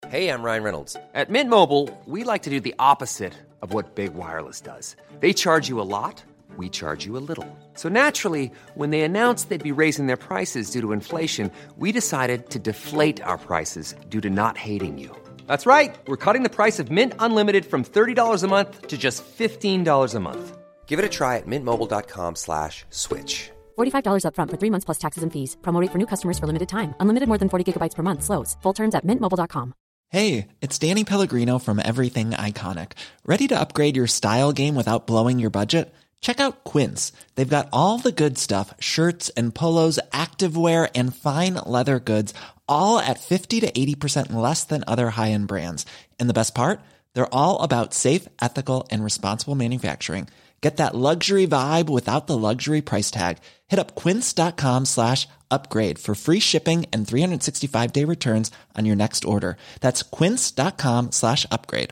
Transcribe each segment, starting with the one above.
Hey, I'm Ryan Reynolds. At Mint Mobile, we like to do the opposite of what Big Wireless does. They charge you a lot, we charge you a little. So naturally, when they announced they'd be raising their prices due to inflation, we decided to deflate our prices due to not hating you. That's right. We're cutting the price of Mint Unlimited from $30 a month to just $15 a month. Give it a try at mintmobile.com/switch. $45 up front for 3 months plus taxes and fees. Promo rate for new customers for limited time. Unlimited more than 40 gigabytes per month. Slows full terms at mintmobile.com. Hey, it's Danny Pellegrino from Everything Iconic. Ready to upgrade your style game without blowing your budget? Check out Quince. They've got all the good stuff, shirts and polos, activewear, and fine leather goods, all at 50 to 80% less than other high-end brands. And the best part? They're all about safe, ethical, and responsible manufacturing. Get that luxury vibe without the luxury price tag. Hit up quince.com/upgrade for free shipping and 365-day returns on your next order. That's quince.com/upgrade.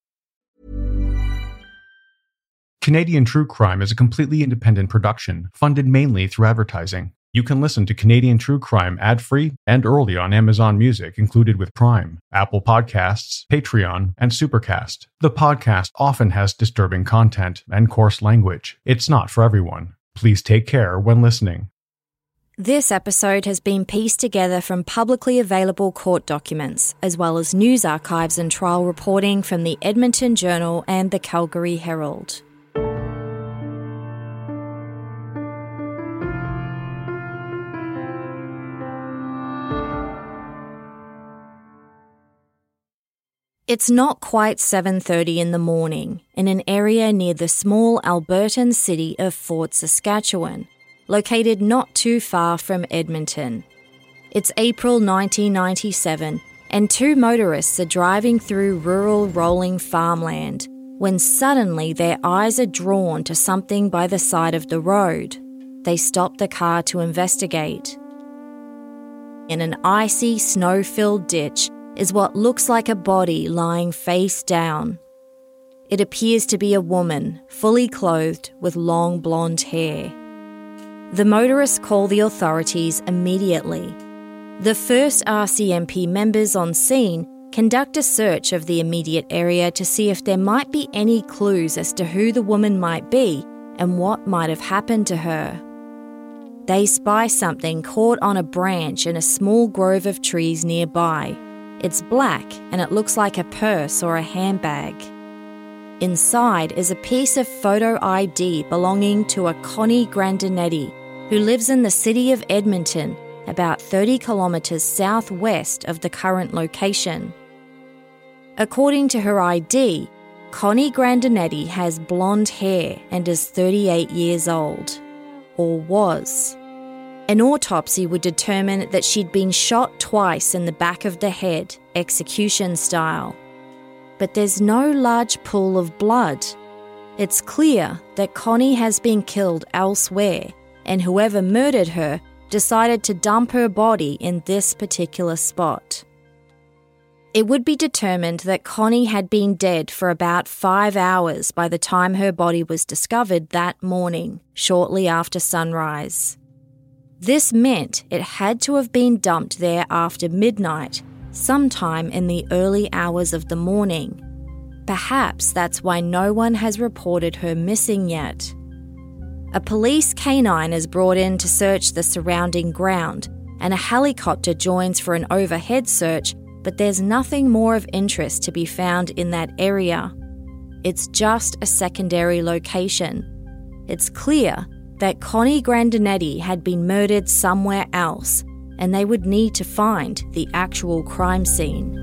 Canadian True Crime is a completely independent production, funded mainly through advertising. You can listen to Canadian True Crime ad-free and early on Amazon Music, included with Prime, Apple Podcasts, Patreon, and Supercast. The podcast often has disturbing content and coarse language. It's not for everyone. Please take care when listening. This episode has been pieced together from publicly available court documents, as well as news archives and trial reporting from the Edmonton Journal and the Calgary Herald. It's not quite 7:30 in the morning in an area near the small Albertan city of Fort Saskatchewan, located not too far from Edmonton. It's April 1997, and two motorists are driving through rural rolling farmland when suddenly their eyes are drawn to something by the side of the road. They stop the car to investigate. In an icy, snow-filled ditch is what looks like a body lying face down. It appears to be a woman, fully clothed with long blonde hair. The motorists call the authorities immediately. The first RCMP members on scene conduct a search of the immediate area to see if there might be any clues as to who the woman might be and what might have happened to her. They spy something caught on a branch in a small grove of trees nearby. It's black and it looks like a purse or a handbag. Inside is a piece of photo ID belonging to a Connie Grandinetti, who lives in the city of Edmonton, about 30 kilometres southwest of the current location. According to her ID, Connie Grandinetti has blonde hair and is 38 years old, or was. An autopsy would determine that she'd been shot twice in the back of the head, execution style. But there's no large pool of blood. It's clear that Connie has been killed elsewhere, and whoever murdered her decided to dump her body in this particular spot. It would be determined that Connie had been dead for about 5 hours by the time her body was discovered that morning, shortly after sunrise. This meant it had to have been dumped there after midnight, sometime in the early hours of the morning. Perhaps that's why no one has reported her missing yet. A police canine is brought in to search the surrounding ground, and a helicopter joins for an overhead search, but there's nothing more of interest to be found in that area. It's just a secondary location. It's clear that Connie Grandinetti had been murdered somewhere else, and they would need to find the actual crime scene.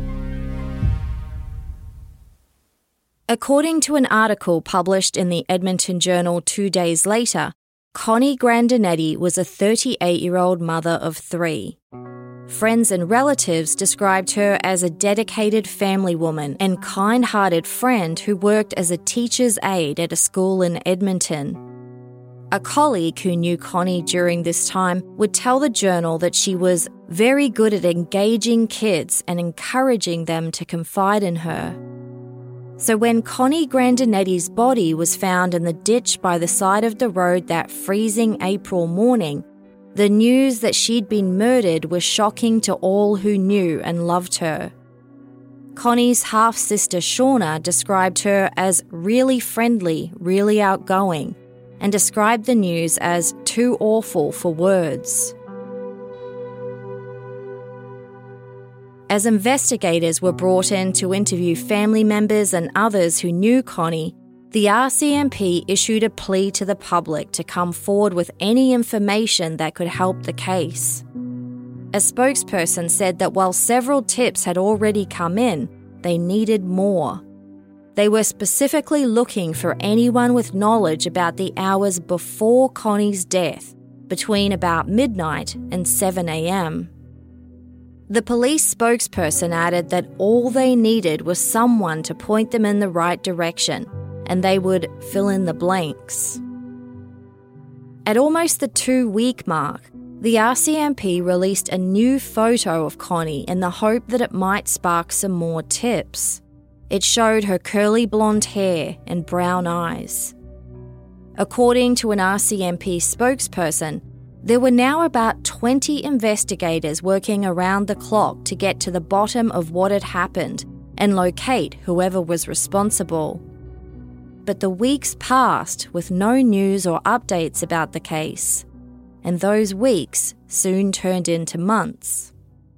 According to an article published in the Edmonton Journal 2 days later, Connie Grandinetti was a 38-year-old mother of 3. Friends and relatives described her as a dedicated family woman and kind-hearted friend who worked as a teacher's aide at a school in Edmonton. A colleague who knew Connie during this time would tell the Journal that she was very good at engaging kids and encouraging them to confide in her. So when Connie Grandinetti's body was found in the ditch by the side of the road that freezing April morning, the news that she'd been murdered was shocking to all who knew and loved her. Connie's half-sister Shauna described her as really friendly, really outgoing, and described the news as too awful for words. As investigators were brought in to interview family members and others who knew Connie, the RCMP issued a plea to the public to come forward with any information that could help the case. A spokesperson said that while several tips had already come in, they needed more. They were specifically looking for anyone with knowledge about the hours before Connie's death, between about midnight and 7 a.m. The police spokesperson added that all they needed was someone to point them in the right direction, and they would fill in the blanks. At almost the 2-week mark, the RCMP released a new photo of Connie in the hope that it might spark some more tips. It showed her curly blonde hair and brown eyes. According to an RCMP spokesperson, there were now about 20 investigators working around the clock to get to the bottom of what had happened and locate whoever was responsible. But the weeks passed with no news or updates about the case, and those weeks soon turned into months.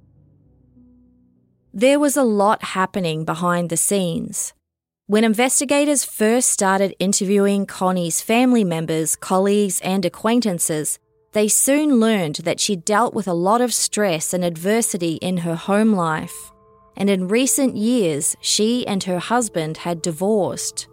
There was a lot happening behind the scenes. When investigators first started interviewing Connie's family members, colleagues, and acquaintances, they soon learned that she dealt with a lot of stress and adversity in her home life, and in recent years, she and her husband had divorced.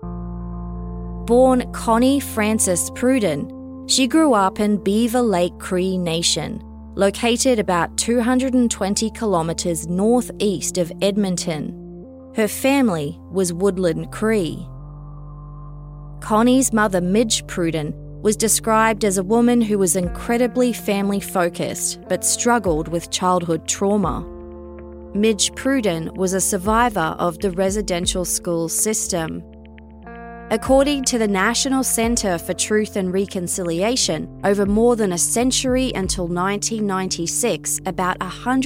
Born Connie Frances Pruden, she grew up in Beaver Lake Cree Nation, located about 220 kilometres northeast of Edmonton. Her family was Woodland Cree. Connie's mother, Midge Pruden, was described as a woman who was incredibly family-focused but struggled with childhood trauma. Midge Pruden was a survivor of the residential school system. According to the National Centre for Truth and Reconciliation, over more than a century until 1996, about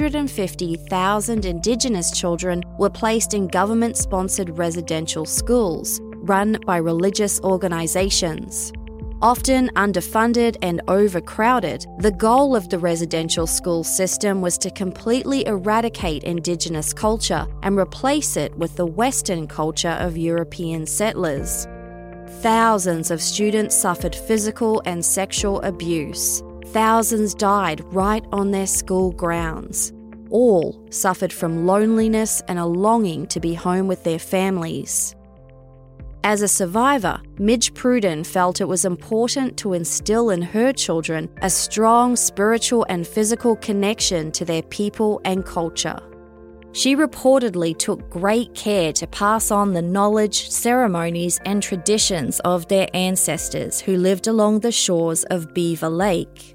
150,000 Indigenous children were placed in government-sponsored residential schools, run by religious organisations. Often underfunded and overcrowded, the goal of the residential school system was to completely eradicate Indigenous culture and replace it with the Western culture of European settlers. Thousands of students suffered physical and sexual abuse. Thousands died right on their school grounds. All suffered from loneliness and a longing to be home with their families. As a survivor, Midge Pruden felt it was important to instill in her children a strong spiritual and physical connection to their people and culture. She reportedly took great care to pass on the knowledge, ceremonies, and traditions of their ancestors who lived along the shores of Beaver Lake.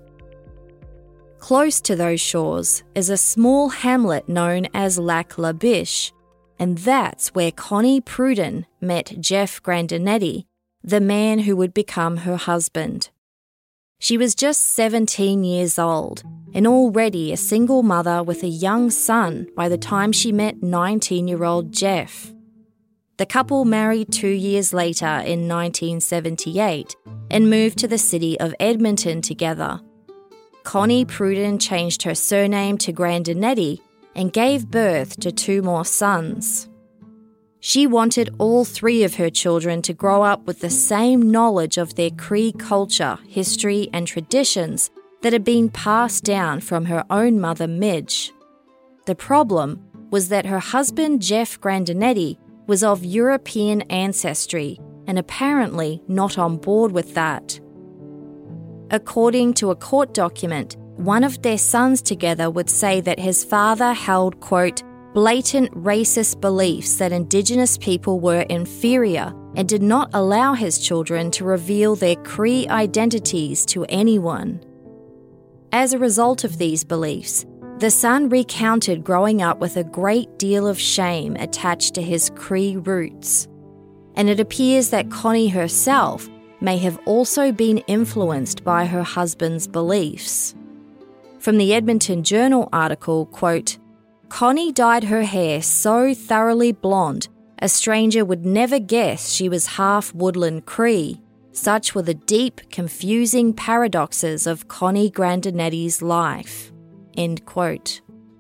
Close to those shores is a small hamlet known as Lac La Biche, and that's where Connie Pruden met Jeff Grandinetti, the man who would become her husband. She was just 17 years old and already a single mother with a young son by the time she met 19-year-old Jeff. The couple married 2 years later in 1978 and moved to the city of Edmonton together. Connie Pruden changed her surname to Grandinetti and gave birth to 2 more sons. She wanted all 3 of her children to grow up with the same knowledge of their Cree culture, history, and traditions that had been passed down from her own mother, Midge. The problem was that her husband, Jeff Grandinetti, was of European ancestry and apparently not on board with that. According to a court document, one of their sons together would say that his father held, quote, blatant racist beliefs that Indigenous people were inferior and did not allow his children to reveal their Cree identities to anyone. As a result of these beliefs, the son recounted growing up with a great deal of shame attached to his Cree roots, and it appears that Connie herself may have also been influenced by her husband's beliefs. From the Edmonton Journal article, quote, Connie dyed her hair so thoroughly blonde, a stranger would never guess she was half woodland Cree. Such were the deep, confusing paradoxes of Connie Grandinetti's life." End quote.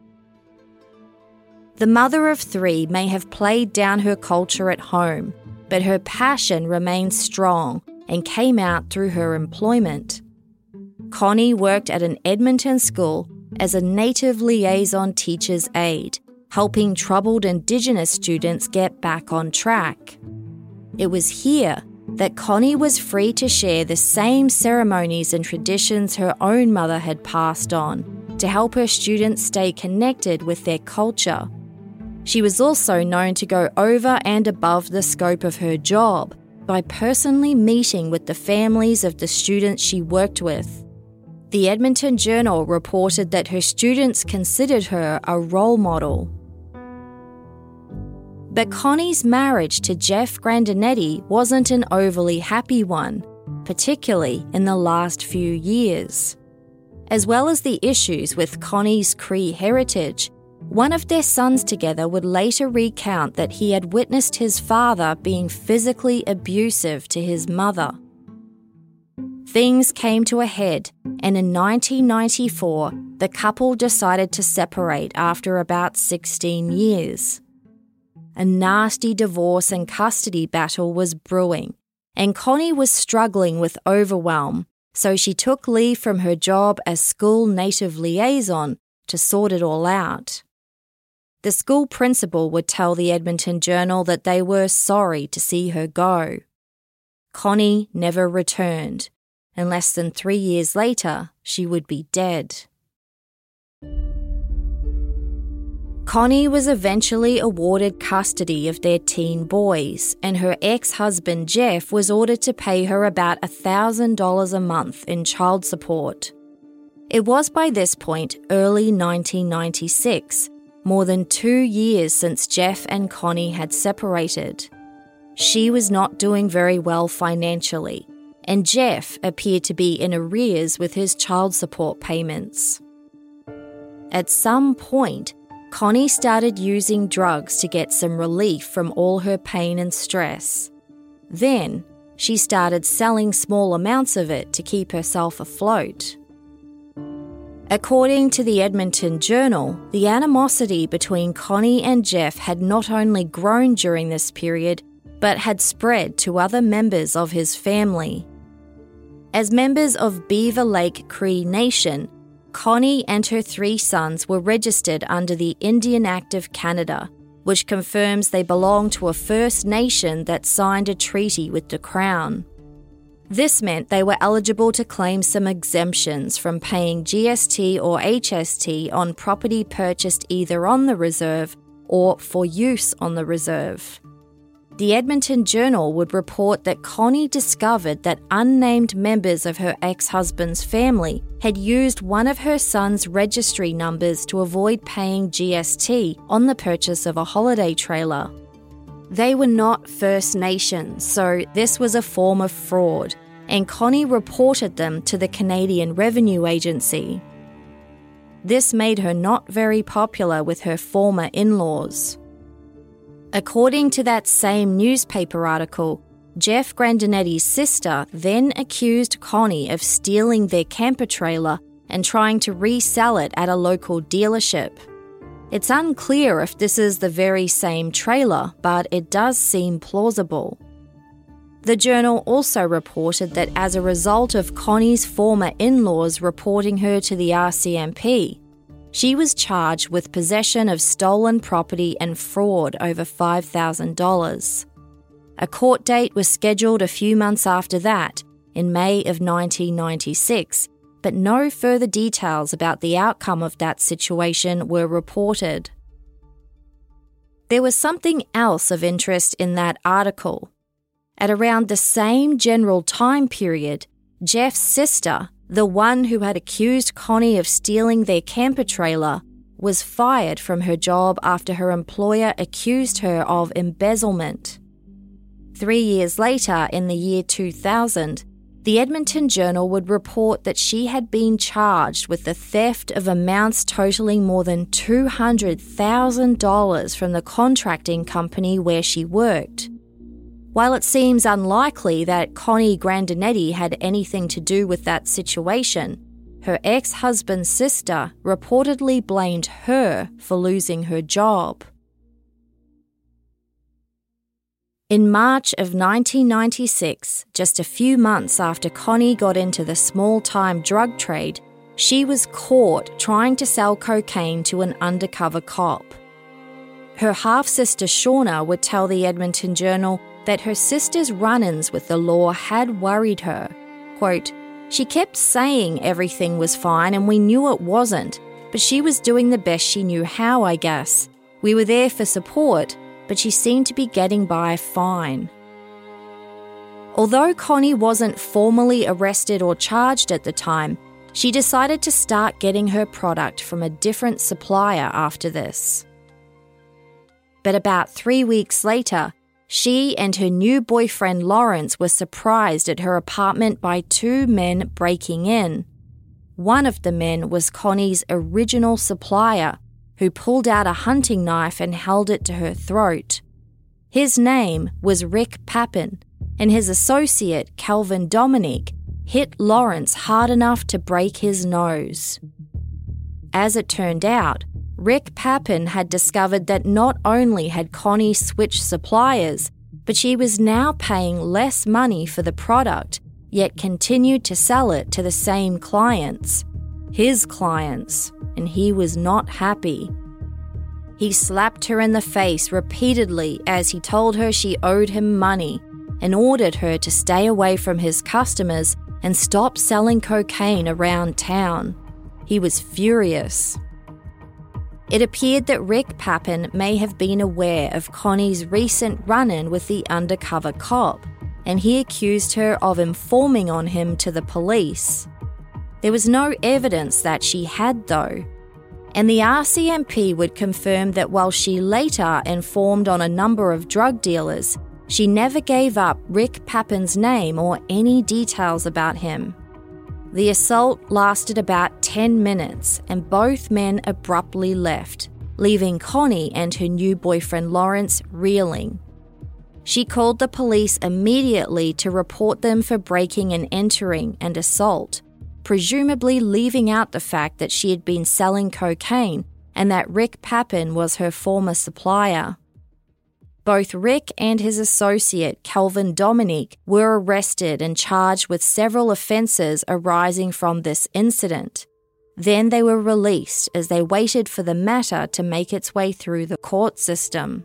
The mother of three may have played down her culture at home, but her passion remained strong and came out through her employment. Connie worked at an Edmonton school as a Native liaison teacher's aide, helping troubled Indigenous students get back on track. It was here that Connie was free to share the same ceremonies and traditions her own mother had passed on to help her students stay connected with their culture. She was also known to go over and above the scope of her job by personally meeting with the families of the students she worked with. The Edmonton Journal reported that her students considered her a role model. But Connie's marriage to Jeff Grandinetti wasn't an overly happy one, particularly in the last few years. As well as the issues with Connie's Cree heritage, one of their sons together would later recount that he had witnessed his father being physically abusive to his mother. Things came to a head, and in 1994, the couple decided to separate after about 16 years. A nasty divorce and custody battle was brewing, and Connie was struggling with overwhelm, so she took leave from her job as school Native liaison to sort it all out. The school principal would tell the Edmonton Journal that they were sorry to see her go. Connie never returned, and less than 3 years later, she would be dead. Connie was eventually awarded custody of their teen boys, and her ex-husband Jeff was ordered to pay her about $1,000 a month in child support. It was by this point early 1996, more than 2 years since Jeff and Connie had separated. She was not doing very well financially, and Jeff appeared to be in arrears with his child support payments. At some point, Connie started using drugs to get some relief from all her pain and stress. Then, she started selling small amounts of it to keep herself afloat. According to the Edmonton Journal, the animosity between Connie and Jeff had not only grown during this period, but had spread to other members of his family. As members of Beaver Lake Cree Nation, Connie and her 3 sons were registered under the Indian Act of Canada, which confirms they belong to a First Nation that signed a treaty with the Crown. This meant they were eligible to claim some exemptions from paying GST or HST on property purchased either on the reserve or for use on the reserve. The Edmonton Journal would report that Connie discovered that unnamed members of her ex-husband's family had used one of her son's registry numbers to avoid paying GST on the purchase of a holiday trailer. They were not First Nations, so this was a form of fraud, and Connie reported them to the Canadian Revenue Agency. This made her not very popular with her former in-laws. According to that same newspaper article, Jeff Grandinetti's sister then accused Connie of stealing their camper trailer and trying to resell it at a local dealership. It's unclear if this is the very same trailer, but it does seem plausible. The Journal also reported that as a result of Connie's former in-laws reporting her to the RCMP, she was charged with possession of stolen property and fraud over $5,000. A court date was scheduled a few months after that, in May of 1996, but no further details about the outcome of that situation were reported. There was something else of interest in that article. At around the same general time period, Jeff's sister, the one who had accused Connie of stealing their camper trailer, was fired from her job after her employer accused her of embezzlement. 3 years later, in the year 2000, the Edmonton Journal would report that she had been charged with the theft of amounts totaling more than $200,000 from the contracting company where she worked. While it seems unlikely that Connie Grandinetti had anything to do with that situation, her ex-husband's sister reportedly blamed her for losing her job. In March of 1996, just a few months after Connie got into the small-time drug trade, she was caught trying to sell cocaine to an undercover cop. Her half-sister Shauna would tell the Edmonton Journal that her sister's run-ins with the law had worried her. Quote, "She kept saying everything was fine and we knew it wasn't, but she was doing the best she knew how, I guess. We were there for support, but she seemed to be getting by fine." Although Connie wasn't formally arrested or charged at the time, she decided to start getting her product from a different supplier after this. But about 3 weeks later, she and her new boyfriend Lawrence were surprised at her apartment by two men breaking in. One of the men was Connie's original supplier, who pulled out a hunting knife and held it to her throat. His name was Rick Papin, and his associate, Calvin Dominique, hit Lawrence hard enough to break his nose. As it turned out, Rick Papin had discovered that not only had Connie switched suppliers, but she was now paying less money for the product, yet continued to sell it to the same clients. His clients, and he was not happy. He slapped her in the face repeatedly as he told her she owed him money and ordered her to stay away from his customers and stop selling cocaine around town. He was furious. It appeared that Rick Papin may have been aware of Connie's recent run-in with the undercover cop, and he accused her of informing on him to the police. There was no evidence that she had, though, and the RCMP would confirm that while she later informed on a number of drug dealers, she never gave up Rick Papin's name or any details about him. The assault lasted about 10 minutes and both men abruptly left, leaving Connie and her new boyfriend Lawrence reeling. She called the police immediately to report them for breaking and entering and assault, presumably leaving out the fact that she had been selling cocaine and that Rick Papin was her former supplier. Both Rick and his associate, Calvin Dominique, were arrested and charged with several offences arising from this incident. Then they were released as they waited for the matter to make its way through the court system.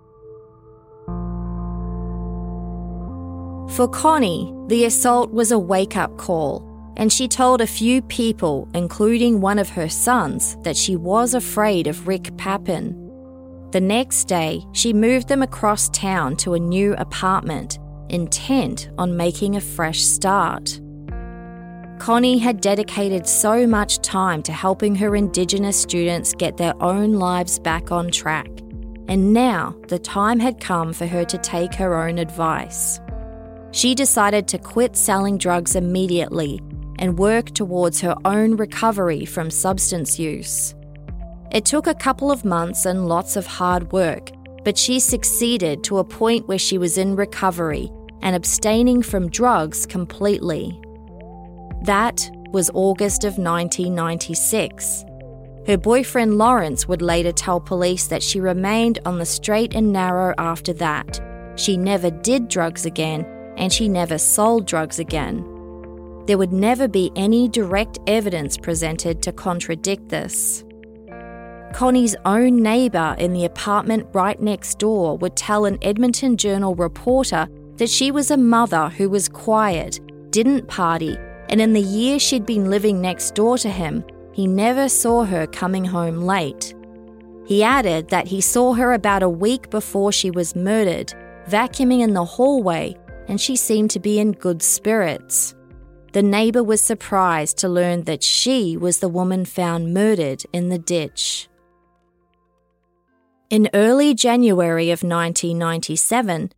For Connie, the assault was a wake-up call, and she told a few people, including one of her sons, that she was afraid of Rick Papin. The next day, she moved them across town to a new apartment, intent on making a fresh start. Connie had dedicated so much time to helping her Indigenous students get their own lives back on track, and now the time had come for her to take her own advice. She decided to quit selling drugs immediately and work towards her own recovery from substance use. It took a couple of months and lots of hard work, but she succeeded to a point where she was in recovery and abstaining from drugs completely. That was August of 1996. Her boyfriend Lawrence would later tell police that she remained on the straight and narrow after that. She never did drugs again, and she never sold drugs again. There would never be any direct evidence presented to contradict this. Connie's own neighbour in the apartment right next door would tell an Edmonton Journal reporter that she was a mother who was quiet, didn't party, and in the year she'd been living next door to him, he never saw her coming home late. He added that he saw her about a week before she was murdered, vacuuming in the hallway, and she seemed to be in good spirits. The neighbour was surprised to learn that she was the woman found murdered in the ditch. In early January of 1997,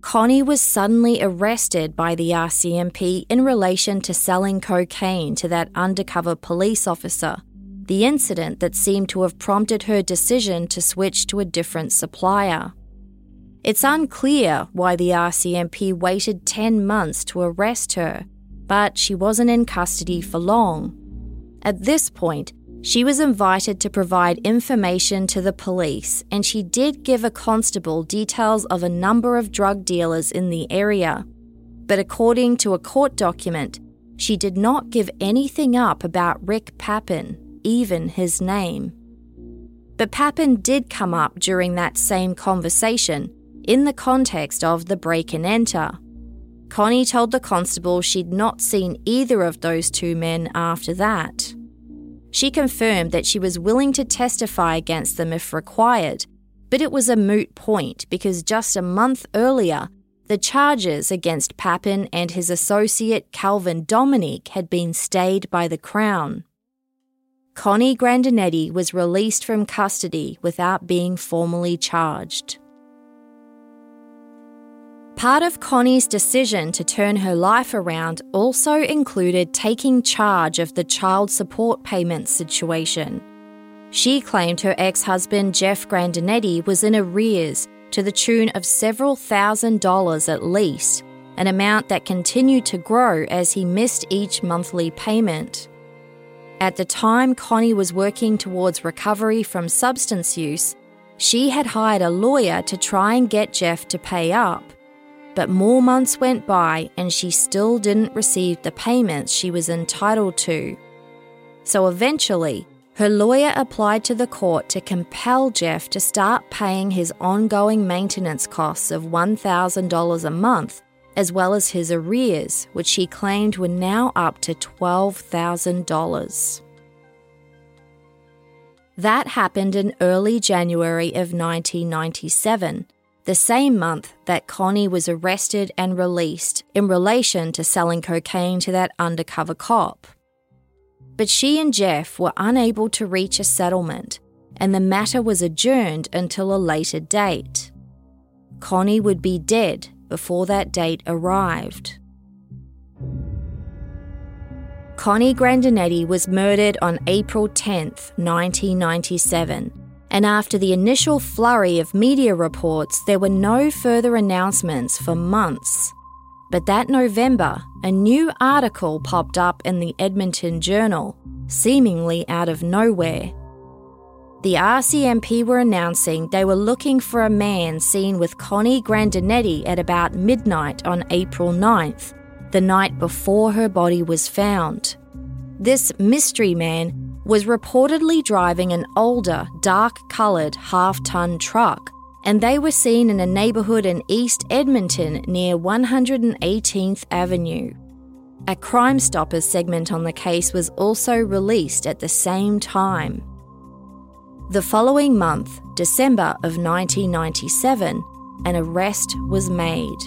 Connie was suddenly arrested by the RCMP in relation to selling cocaine to that undercover police officer, the incident that seemed to have prompted her decision to switch to a different supplier. It's unclear why the RCMP waited 10 months to arrest her, but she wasn't in custody for long. At this point, she was invited to provide information to the police, and she did give a constable details of a number of drug dealers in the area. But according to a court document, she did not give anything up about Rick Papin, even his name. But Papin did come up during that same conversation in the context of the break and enter. Connie told the constable she'd not seen either of those two men after that. She confirmed that she was willing to testify against them if required, but it was a moot point because just a month earlier, the charges against Papin and his associate Calvin Dominique had been stayed by the Crown. Connie Grandinetti was released from custody without being formally charged. Part of Connie's decision to turn her life around also included taking charge of the child support payments situation. She claimed her ex-husband Jeff Grandinetti was in arrears to the tune of several $1,000s at least, an amount that continued to grow as he missed each monthly payment. At the time Connie was working towards recovery from substance use, she had hired a lawyer to try and get Jeff to pay up. But more months went by and she still didn't receive the payments she was entitled to. So eventually, her lawyer applied to the court to compel Jeff to start paying his ongoing maintenance costs of $1,000 a month, as well as his arrears, which she claimed were now up to $12,000. That happened in early January of 1997. The same month that Connie was arrested and released in relation to selling cocaine to that undercover cop. But she and Jeff were unable to reach a settlement, and the matter was adjourned until a later date. Connie would be dead before that date arrived. Connie Grandinetti was murdered on April 10th, 1997. And after the initial flurry of media reports, there were no further announcements for months. But that November, a new article popped up in the Edmonton Journal, seemingly out of nowhere. The RCMP were announcing they were looking for a man seen with Connie Grandinetti at about midnight on April 9th, the night before her body was found. This mystery man was reportedly driving an older, dark-coloured half-ton truck, and they were seen in a neighbourhood in East Edmonton near 118th Avenue. A Crime Stoppers segment on the case was also released at the same time. The following month, December of 1997, an arrest was made.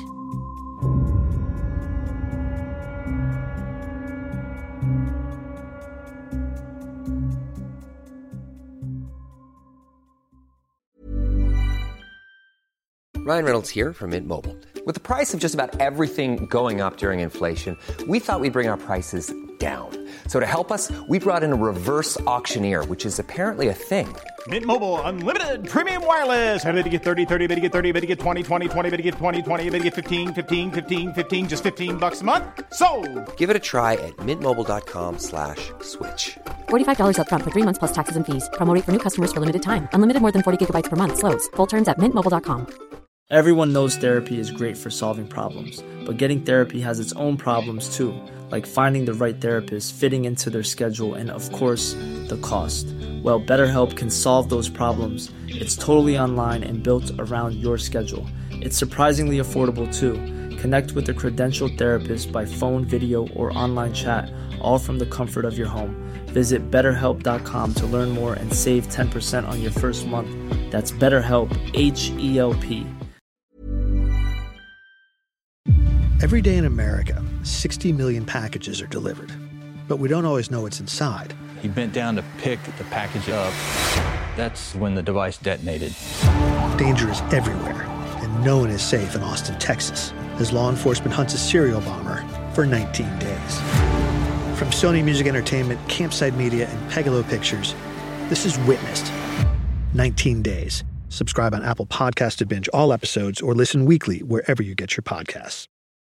Ryan Reynolds here from Mint Mobile. With the price of just about everything going up during inflation, we thought we'd bring our prices down. So to help us, we brought in a reverse auctioneer, which is apparently a thing. Mint Mobile Unlimited Premium Wireless. How to get 30, 30, bit to get 30, bit to get 20, 20, 20, bit to get 20, 20, bit to get 15, 15, 15, 15, just $15 a month? Sold! Give it a try at mintmobile.com/switch. $45 up front for 3 months plus taxes and fees. Promo rate for new customers for limited time. Unlimited more than 40 gigabytes per month. Slows full terms at mintmobile.com. Everyone knows therapy is great for solving problems, but getting therapy has its own problems too, like finding the right therapist, fitting into their schedule, and of course, the cost. Well, BetterHelp can solve those problems. It's totally online and built around your schedule. It's surprisingly affordable too. Connect with a credentialed therapist by phone, video, or online chat, all from the comfort of your home. Visit BetterHelp.com to learn more and save 10% on your first month. That's BetterHelp, H-E-L-P. Every day in America, 60 million packages are delivered, but we don't always know what's inside. He bent down to pick the package up. That's when the device detonated. Danger is everywhere, and no one is safe in Austin, Texas, as law enforcement hunts a serial bomber for 19 days. From Sony Music Entertainment, Campside Media, and Pegalo Pictures, this is Witnessed. 19 Days. Subscribe on Apple Podcasts to binge all episodes or listen weekly wherever you get your podcasts.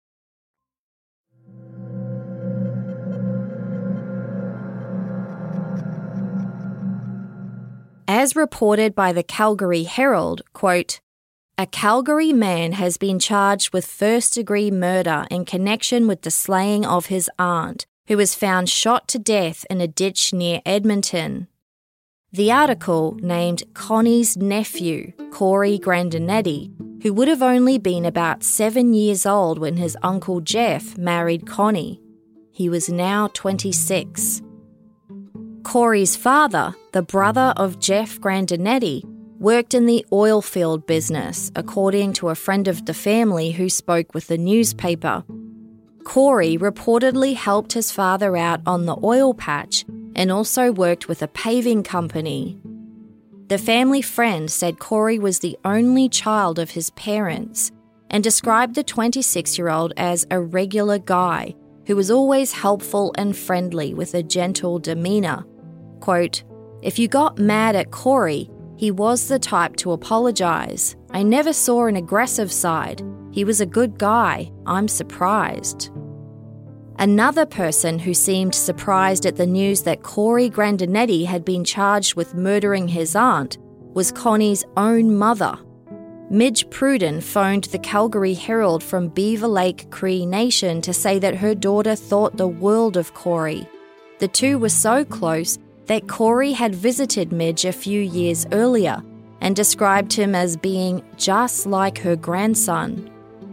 As reported by the Calgary Herald, quote, "A Calgary man has been charged with first-degree murder in connection with the slaying of his aunt, who was found shot to death in a ditch near Edmonton." The article named Connie's nephew, Corey Grandinetti, who would have only been about 7 years old when his uncle Jeff married Connie. He was now 26. Corey's father, the brother of Jeff Grandinetti, worked in the oil field business, according to a friend of the family who spoke with the newspaper. Corey reportedly helped his father out on the oil patch and also worked with a paving company. The family friend said Corey was the only child of his parents and described the 26-year-old as a regular guy who was always helpful and friendly with a gentle demeanour. Quote, "If you got mad at Corey, he was the type to apologise. I never saw an aggressive side. He was a good guy. I'm surprised." Another person who seemed surprised at the news that Corey Grandinetti had been charged with murdering his aunt was Connie's own mother. Midge Pruden phoned the Calgary Herald from Beaver Lake Cree Nation to say that her daughter thought the world of Corey. The two were so close that Corey had visited Midge a few years earlier and described him as being just like her grandson.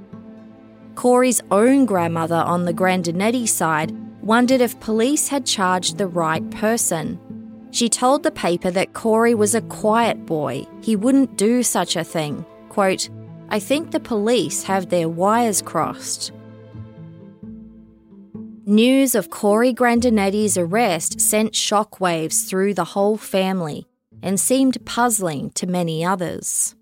Corey's own grandmother on the Grandinetti side wondered if police had charged the right person. She told the paper that Corey was a quiet boy. He wouldn't do such a thing. Quote, "I think the police have their wires crossed." News of Corey Grandinetti's arrest sent shockwaves through the whole family and seemed puzzling to many others.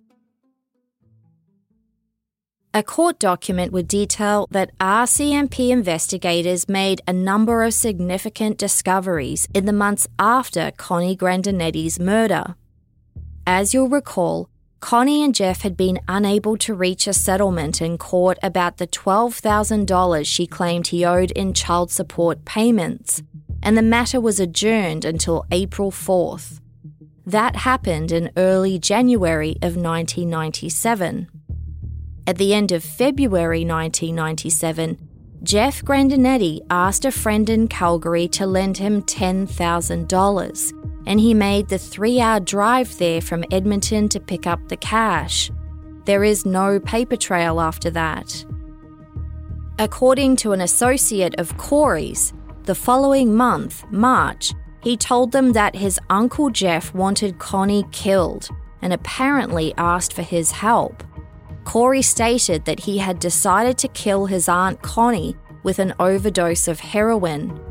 A court document would detail that RCMP investigators made a number of significant discoveries in the months after Connie Grandinetti's murder. As you'll recall, Connie and Jeff had been unable to reach a settlement in court about the $12,000 she claimed he owed in child support payments, and the matter was adjourned until April 4th. That happened in early January of 1997. At the end of February 1997, Jeff Grandinetti asked a friend in Calgary to lend him $10,000, and he made the 3-hour drive there from Edmonton to pick up the cash. There is no paper trail after that. According to an associate of Corey's, the following month, March, he told them that his Uncle Jeff wanted Connie killed and apparently asked for his help. Corey stated that he had decided to kill his Aunt Connie with an overdose of heroin.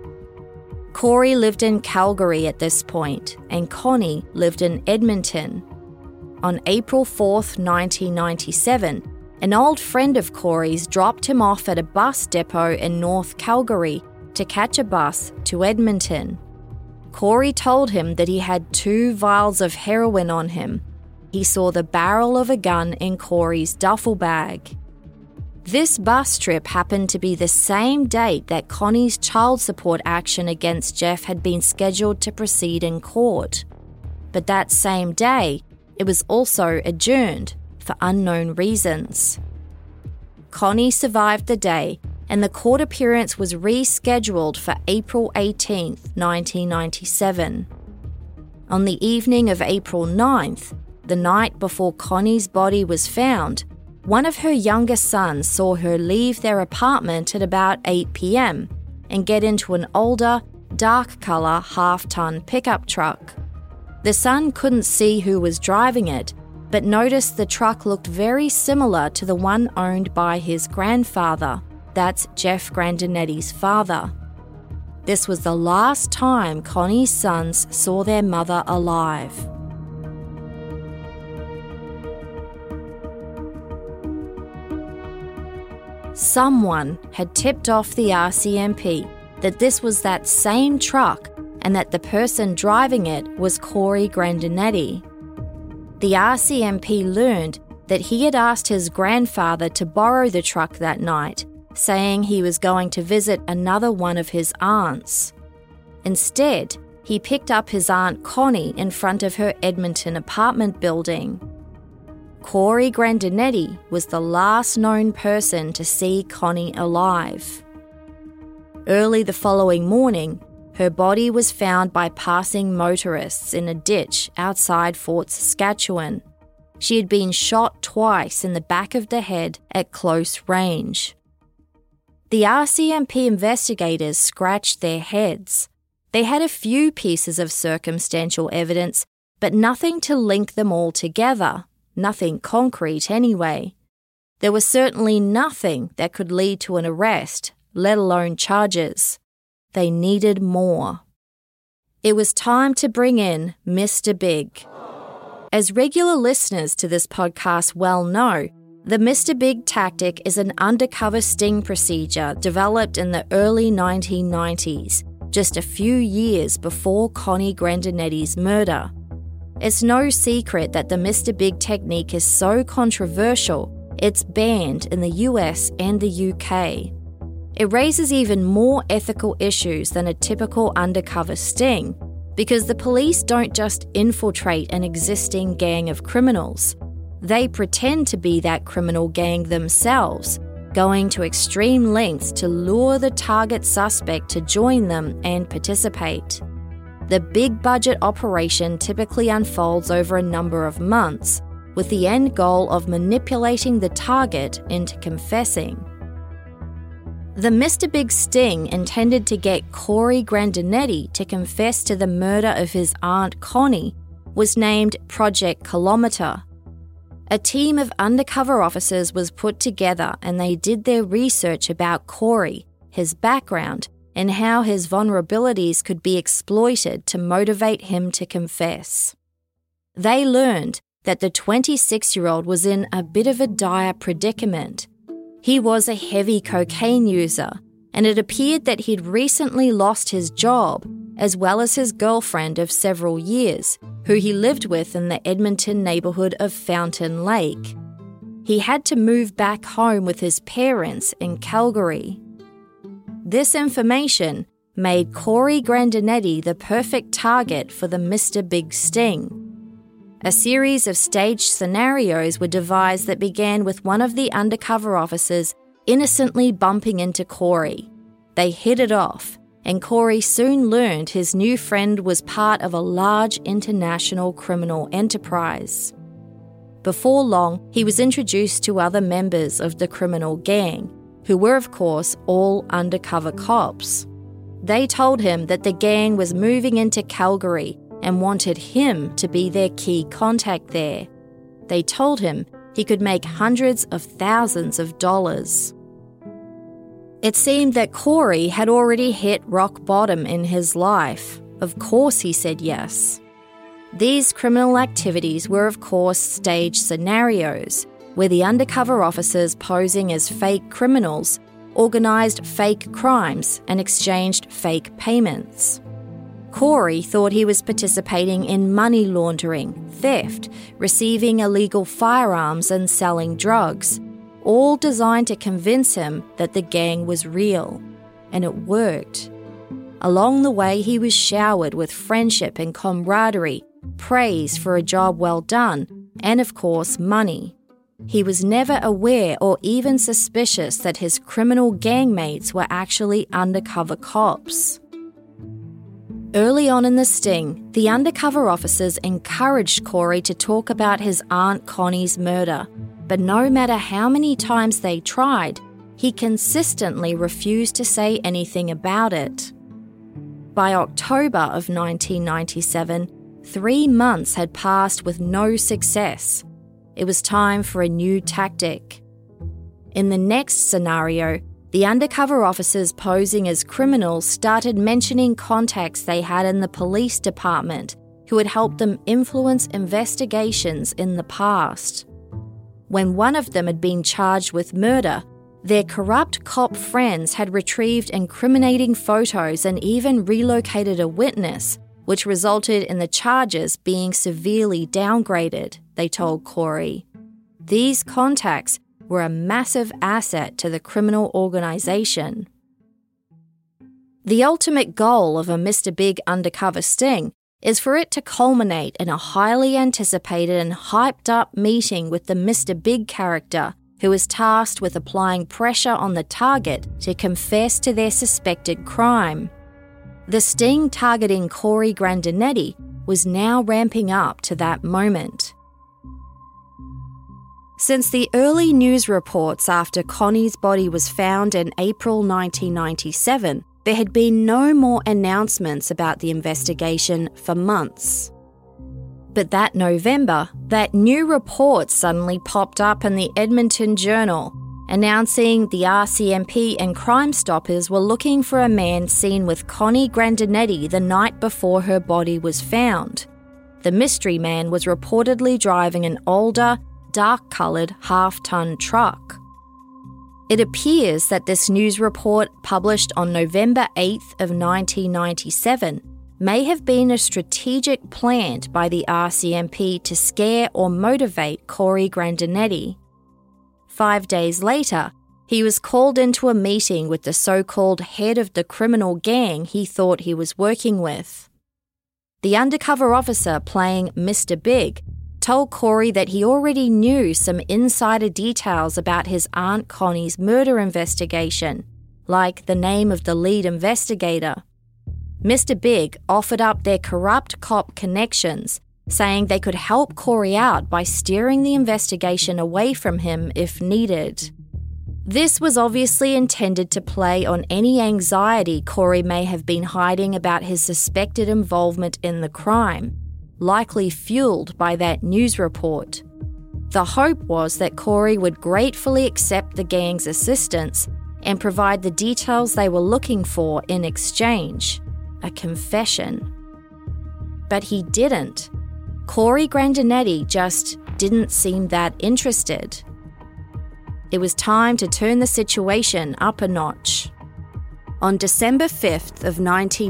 Corey lived in Calgary at this point, and Connie lived in Edmonton. On April 4th, 1997, an old friend of Corey's dropped him off at a bus depot in North Calgary to catch a bus to Edmonton. Corey told him that he had 2 vials of heroin on him. He saw the barrel of a gun in Corey's duffel bag. This bus trip happened to be the same date that Connie's child support action against Jeff had been scheduled to proceed in court. But that same day, it was also adjourned for unknown reasons. Connie survived the day, and the court appearance was rescheduled for April 18th, 1997. On the evening of April 9th, the night before Connie's body was found, one of her younger sons saw her leave their apartment at about 8 p.m. and get into an older, dark-colour half-ton pickup truck. The son couldn't see who was driving it, but noticed the truck looked very similar to the one owned by his grandfather. That's Jeff Grandinetti's father. This was the last time Connie's sons saw their mother alive. Someone had tipped off the RCMP that this was that same truck and that the person driving it was Corey Grandinetti. The RCMP learned that he had asked his grandfather to borrow the truck that night, saying he was going to visit another one of his aunts. Instead, he picked up his Aunt Connie in front of her Edmonton apartment building. Corey Grandinetti was the last known person to see Connie alive. Early the following morning, her body was found by passing motorists in a ditch outside Fort Saskatchewan. She had been shot twice in the back of the head at close range. The RCMP investigators scratched their heads. They had a few pieces of circumstantial evidence, but nothing to link them all together, nothing concrete anyway. There was certainly nothing that could lead to an arrest, let alone charges. They needed more. It was time to bring in Mr. Big. As regular listeners to this podcast well know, the Mr. Big tactic is an undercover sting procedure developed in the early 1990s, just a few years before Connie Grandinetti's murder. It's no secret that the Mr. Big technique is so controversial, it's banned in the US and the UK. It raises even more ethical issues than a typical undercover sting, because the police don't just infiltrate an existing gang of criminals. They pretend to be that criminal gang themselves, going to extreme lengths to lure the target suspect to join them and participate. The big-budget operation typically unfolds over a number of months, with the end goal of manipulating the target into confessing. The Mr. Big sting intended to get Corey Grandinetti to confess to the murder of his Aunt Connie was named Project Kilometer. A team of undercover officers was put together and they did their research about Corey, his background, and how his vulnerabilities could be exploited to motivate him to confess. They learned that the 26-year-old was in a bit of a dire predicament. He was a heavy cocaine user, and it appeared that he'd recently lost his job, as well as his girlfriend of several years, who he lived with in the Edmonton neighbourhood of Fountain Lake. He had to move back home with his parents in Calgary. This information made Corey Grandinetti the perfect target for the Mr. Big sting. A series of staged scenarios were devised that began with one of the undercover officers innocently bumping into Corey. They hit it off, and Corey soon learned his new friend was part of a large international criminal enterprise. Before long, he was introduced to other members of the criminal gang, who were, of course, all undercover cops. They told him that the gang was moving into Calgary and wanted him to be their key contact there. They told him he could make hundreds of thousands of dollars. It seemed that Corey had already hit rock bottom in his life. Of course he said yes. These criminal activities were, of course, staged scenarios, where the undercover officers posing as fake criminals organised fake crimes and exchanged fake payments. Corey thought he was participating in money laundering, theft, receiving illegal firearms and selling drugs, all designed to convince him that the gang was real. And it worked. Along the way, he was showered with friendship and camaraderie, praise for a job well done, and of course, money. He was never aware or even suspicious that his criminal gangmates were actually undercover cops. Early on in the sting, the undercover officers encouraged Corey to talk about his Aunt Connie's murder, but no matter how many times they tried, he consistently refused to say anything about it. By October of 1997, 3 months had passed with no success. It was time for a new tactic. In the next scenario, the undercover officers posing as criminals started mentioning contacts they had in the police department who had helped them influence investigations in the past. When one of them had been charged with murder, Their corrupt cop friends had retrieved incriminating photos and even relocated a witness, which resulted in the charges being severely downgraded, they told Corey. These contacts were a massive asset to the criminal organisation. The ultimate goal of a Mr. Big undercover sting is for it to culminate in a highly anticipated and hyped-up meeting with the Mr. Big character, who is tasked with applying pressure on the target to confess to their suspected crime. The sting targeting Corey Grandinetti was now ramping up to that moment. Since the early news reports after Connie's body was found in April 1997, there had been no more announcements about the investigation for months. But that November, that new report suddenly popped up in the Edmonton Journal, announcing the RCMP and Crime Stoppers were looking for a man seen with Connie Grandinetti the night before her body was found. The mystery man was reportedly driving an older, dark-coloured half-ton truck. It appears that this news report, published on November 8th of 1997, may have been a strategic plant by the RCMP to scare or motivate Corey Grandinetti. 5 days later, he was called into a meeting with the so-called head of the criminal gang he thought he was working with. The undercover officer playing Mr. Big told Corey that he already knew some insider details about his Aunt Connie's murder investigation, like the name of the lead investigator. Mr. Big offered up their corrupt cop connections, saying they could help Corey out by steering the investigation away from him if needed. This was obviously intended to play on any anxiety Corey may have been hiding about his suspected involvement in the crime, likely fueled by that news report. The hope was that Corey would gratefully accept the gang's assistance and provide the details they were looking for in exchange, a confession. But he didn't. Corey Grandinetti just didn't seem that interested. It was time to turn the situation up a notch. On December 5th of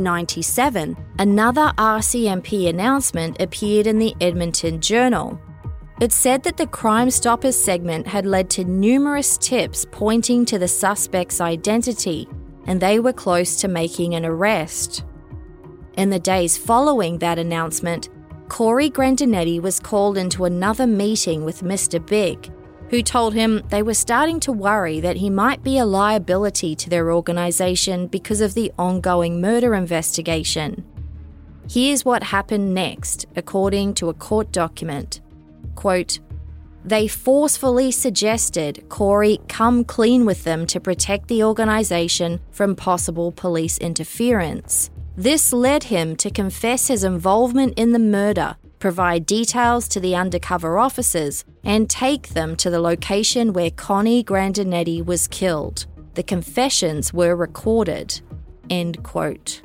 1997, another RCMP announcement appeared in the Edmonton Journal. It said that the Crime Stoppers segment had led to numerous tips pointing to the suspect's identity, and they were close to making an arrest. In the days following that announcement, Corey Grandinetti was called into another meeting with Mr. Big, who told him they were starting to worry that he might be a liability to their organisation because of the ongoing murder investigation. Here's what happened next, according to a court document. Quote, "They forcefully suggested Corey come clean with them to protect the organisation from possible police interference. This led him to confess his involvement in the murder, provide details to the undercover officers, and take them to the location where Connie Grandinetti was killed. The confessions were recorded." End quote.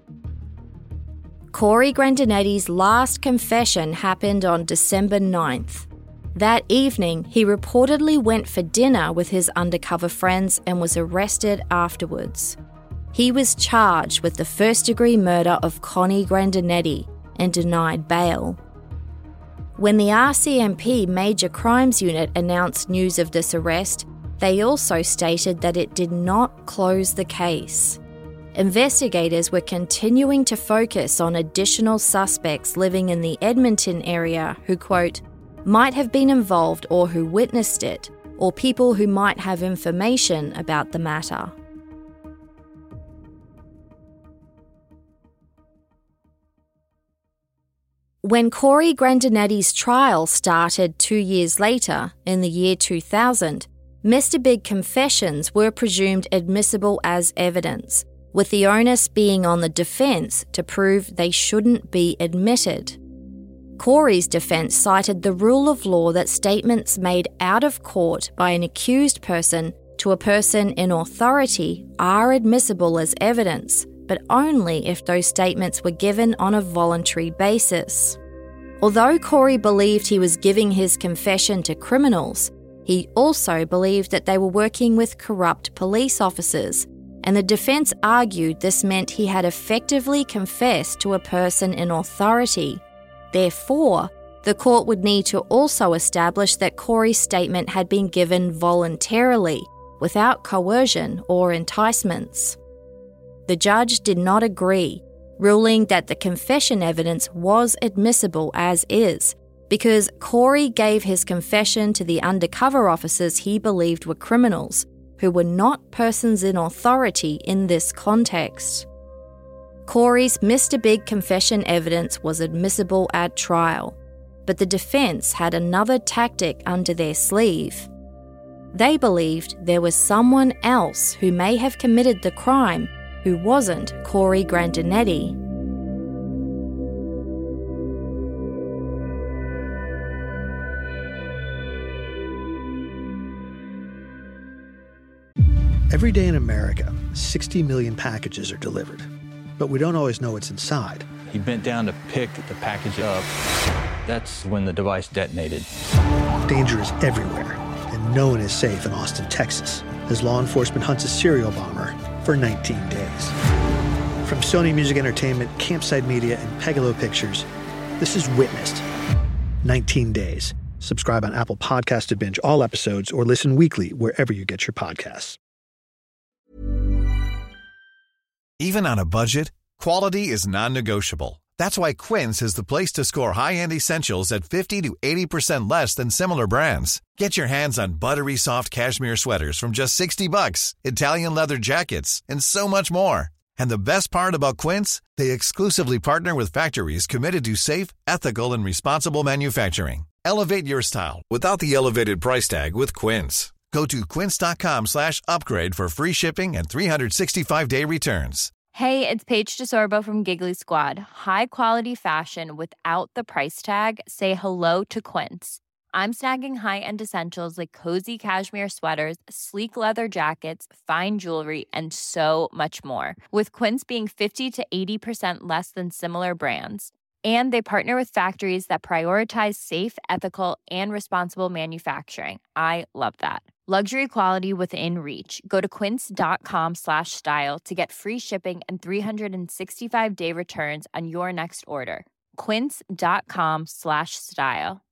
Corey Grandinetti's last confession happened on December 9th. That evening, he reportedly went for dinner with his undercover friends and was arrested afterwards. He was charged with the first-degree murder of Connie Grandinetti and denied bail. When the RCMP Major Crimes Unit announced news of this arrest, they also stated that it did not close the case. Investigators were continuing to focus on additional suspects living in the Edmonton area who, quote, might have been involved or who witnessed it, or people who might have information about the matter. When Corey Grandinetti's trial started 2 years later, in the year 2000, Mr. Big confessions were presumed admissible as evidence, with the onus being on the defence to prove they shouldn't be admitted. Corey's defence cited the rule of law that statements made out of court by an accused person to a person in authority are admissible as evidence, but only if those statements were given on a voluntary basis. Although Corey believed he was giving his confession to criminals, He also believed that they were working with corrupt police officers, and the defence argued this meant he had effectively confessed to a person in authority. Therefore, the court would need to also establish that Corey's statement had been given voluntarily, without coercion or enticements. The judge did not agree, ruling that the confession evidence was admissible as is, because Corey gave his confession to the undercover officers he believed were criminals, who were not persons in authority in this context. Corey's Mr. Big confession evidence was admissible at trial, but the defence had another tactic under their sleeve. They believed there was someone else who may have committed the crime who wasn't Corey Grandinetti. Every day in America, 60 million packages are delivered, but we don't always know what's inside. He bent down to pick the package up. That's when the device detonated. Danger is everywhere, and no one is safe in Austin, Texas, as law enforcement hunts a serial bomber for 19 days. From Sony Music Entertainment, Campside Media, and Pegalo Pictures, this is Witnessed. 19 Days. Subscribe on Apple Podcasts to binge all episodes or listen weekly wherever you get your podcasts. Even on a budget, quality is non-negotiable. That's why Quince is the place to score high-end essentials at 50 to 80% less than similar brands. Get your hands on buttery soft cashmere sweaters from just $60, Italian leather jackets, and so much more. And the best part about Quince, they exclusively partner with factories committed to safe, ethical, and responsible manufacturing. Elevate your style without the elevated price tag with Quince. Go to quince.com/upgrade for free shipping and 365-day returns. Hey, it's Paige DeSorbo from Giggly Squad. High quality fashion without the price tag. Say hello to Quince. I'm snagging high-end essentials like cozy cashmere sweaters, sleek leather jackets, fine jewelry, and so much more. With Quince being 50 to 80% less than similar brands. And they partner with factories that prioritize safe, ethical, and responsible manufacturing. I love that. Luxury quality within reach. Go to quince.com/style to get free shipping and 365-day returns on your next order. Quince.com/style.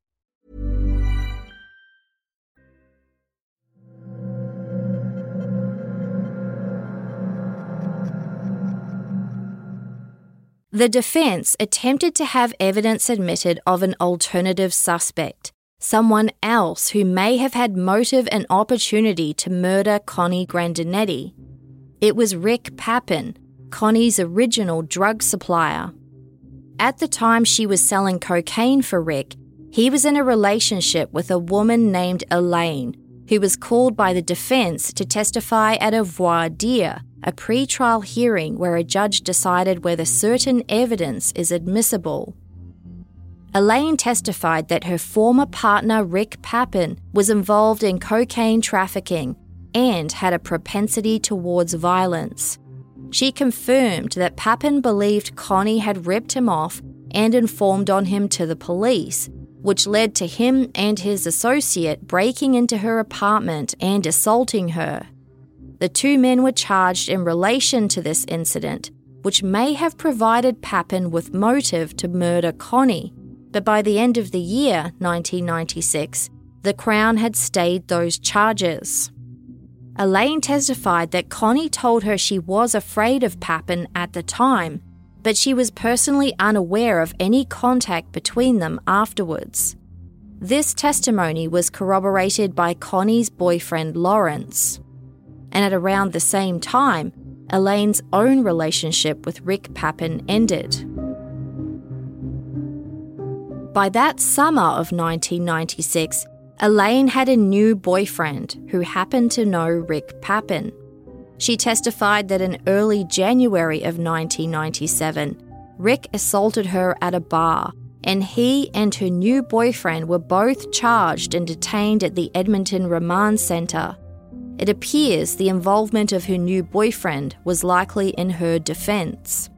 The defence attempted to have evidence admitted of an alternative suspect, someone else who may have had motive and opportunity to murder Connie Grandinetti. It was Rick Papin, Connie's original drug supplier. At the time she was selling cocaine for Rick, he was in a relationship with a woman named Elaine, who was called by the defence to testify at a voir dire, a pre-trial hearing where a judge decided whether certain evidence is admissible. Elaine testified that her former partner Rick Papin was involved in cocaine trafficking and had a propensity towards violence. She confirmed that Papin believed Connie had ripped him off and informed on him to the police, which led to him and his associate breaking into her apartment and assaulting her. The two men were charged in relation to this incident, which may have provided Papin with motive to murder Connie, but by the end of the year, 1996, the Crown had stayed those charges. Elaine testified that Connie told her she was afraid of Papin at the time, but she was personally unaware of any contact between them afterwards. This testimony was corroborated by Connie's boyfriend Lawrence. And at around the same time, Elaine's own relationship with Rick Papin ended. By that summer of 1996, Elaine had a new boyfriend who happened to know Rick Papin. She testified that in early January of 1997, Rick assaulted her at a bar, and he and her new boyfriend were both charged and detained at the Edmonton Remand Centre. It appears the involvement of her new boyfriend was likely in her defence.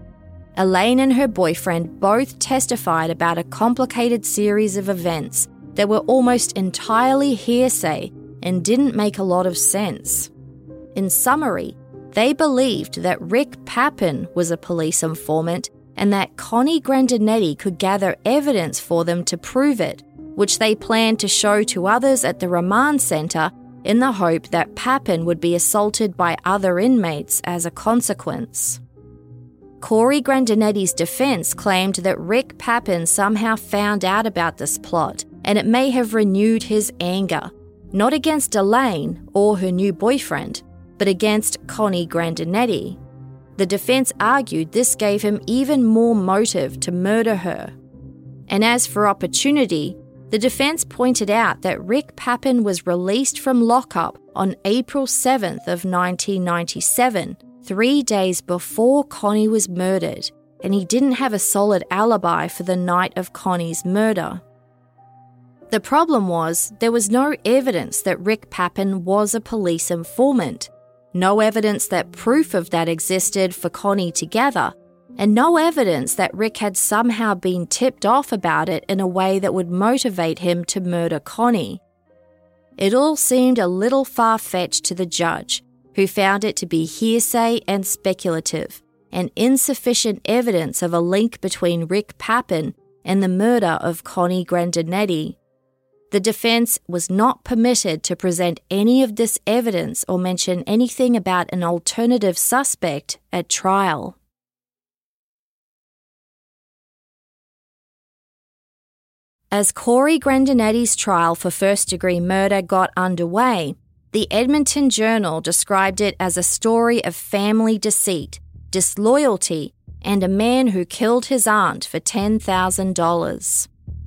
Elaine and her boyfriend both testified about a complicated series of events that were almost entirely hearsay and didn't make a lot of sense. In summary, they believed that Rick Papin was a police informant and that Connie Grandinetti could gather evidence for them to prove it, which they planned to show to others at the remand centre in the hope that Papin would be assaulted by other inmates as a consequence. Corey Grandinetti's defence claimed that Rick Papin somehow found out about this plot and it may have renewed his anger, not against Elaine or her new boyfriend, but against Connie Grandinetti. The defence argued this gave him even more motive to murder her. And as for opportunity, the defence pointed out that Rick Papin was released from lockup on April 7th of 1997, 3 days before Connie was murdered, and he didn't have a solid alibi for the night of Connie's murder. The problem was there was no evidence that Rick Papin was a police informant, no evidence that proof of that existed for Connie to gather, and no evidence that Rick had somehow been tipped off about it in a way that would motivate him to murder Connie. It all seemed a little far-fetched to the judge, who found it to be hearsay and speculative, and insufficient evidence of a link between Rick Papin and the murder of Connie Grandinetti. The defence was not permitted to present any of this evidence or mention anything about an alternative suspect at trial. As Corey Grandinetti's trial for first-degree murder got underway, the Edmonton Journal described it as a story of family deceit, disloyalty, and a man who killed his aunt for $10,000.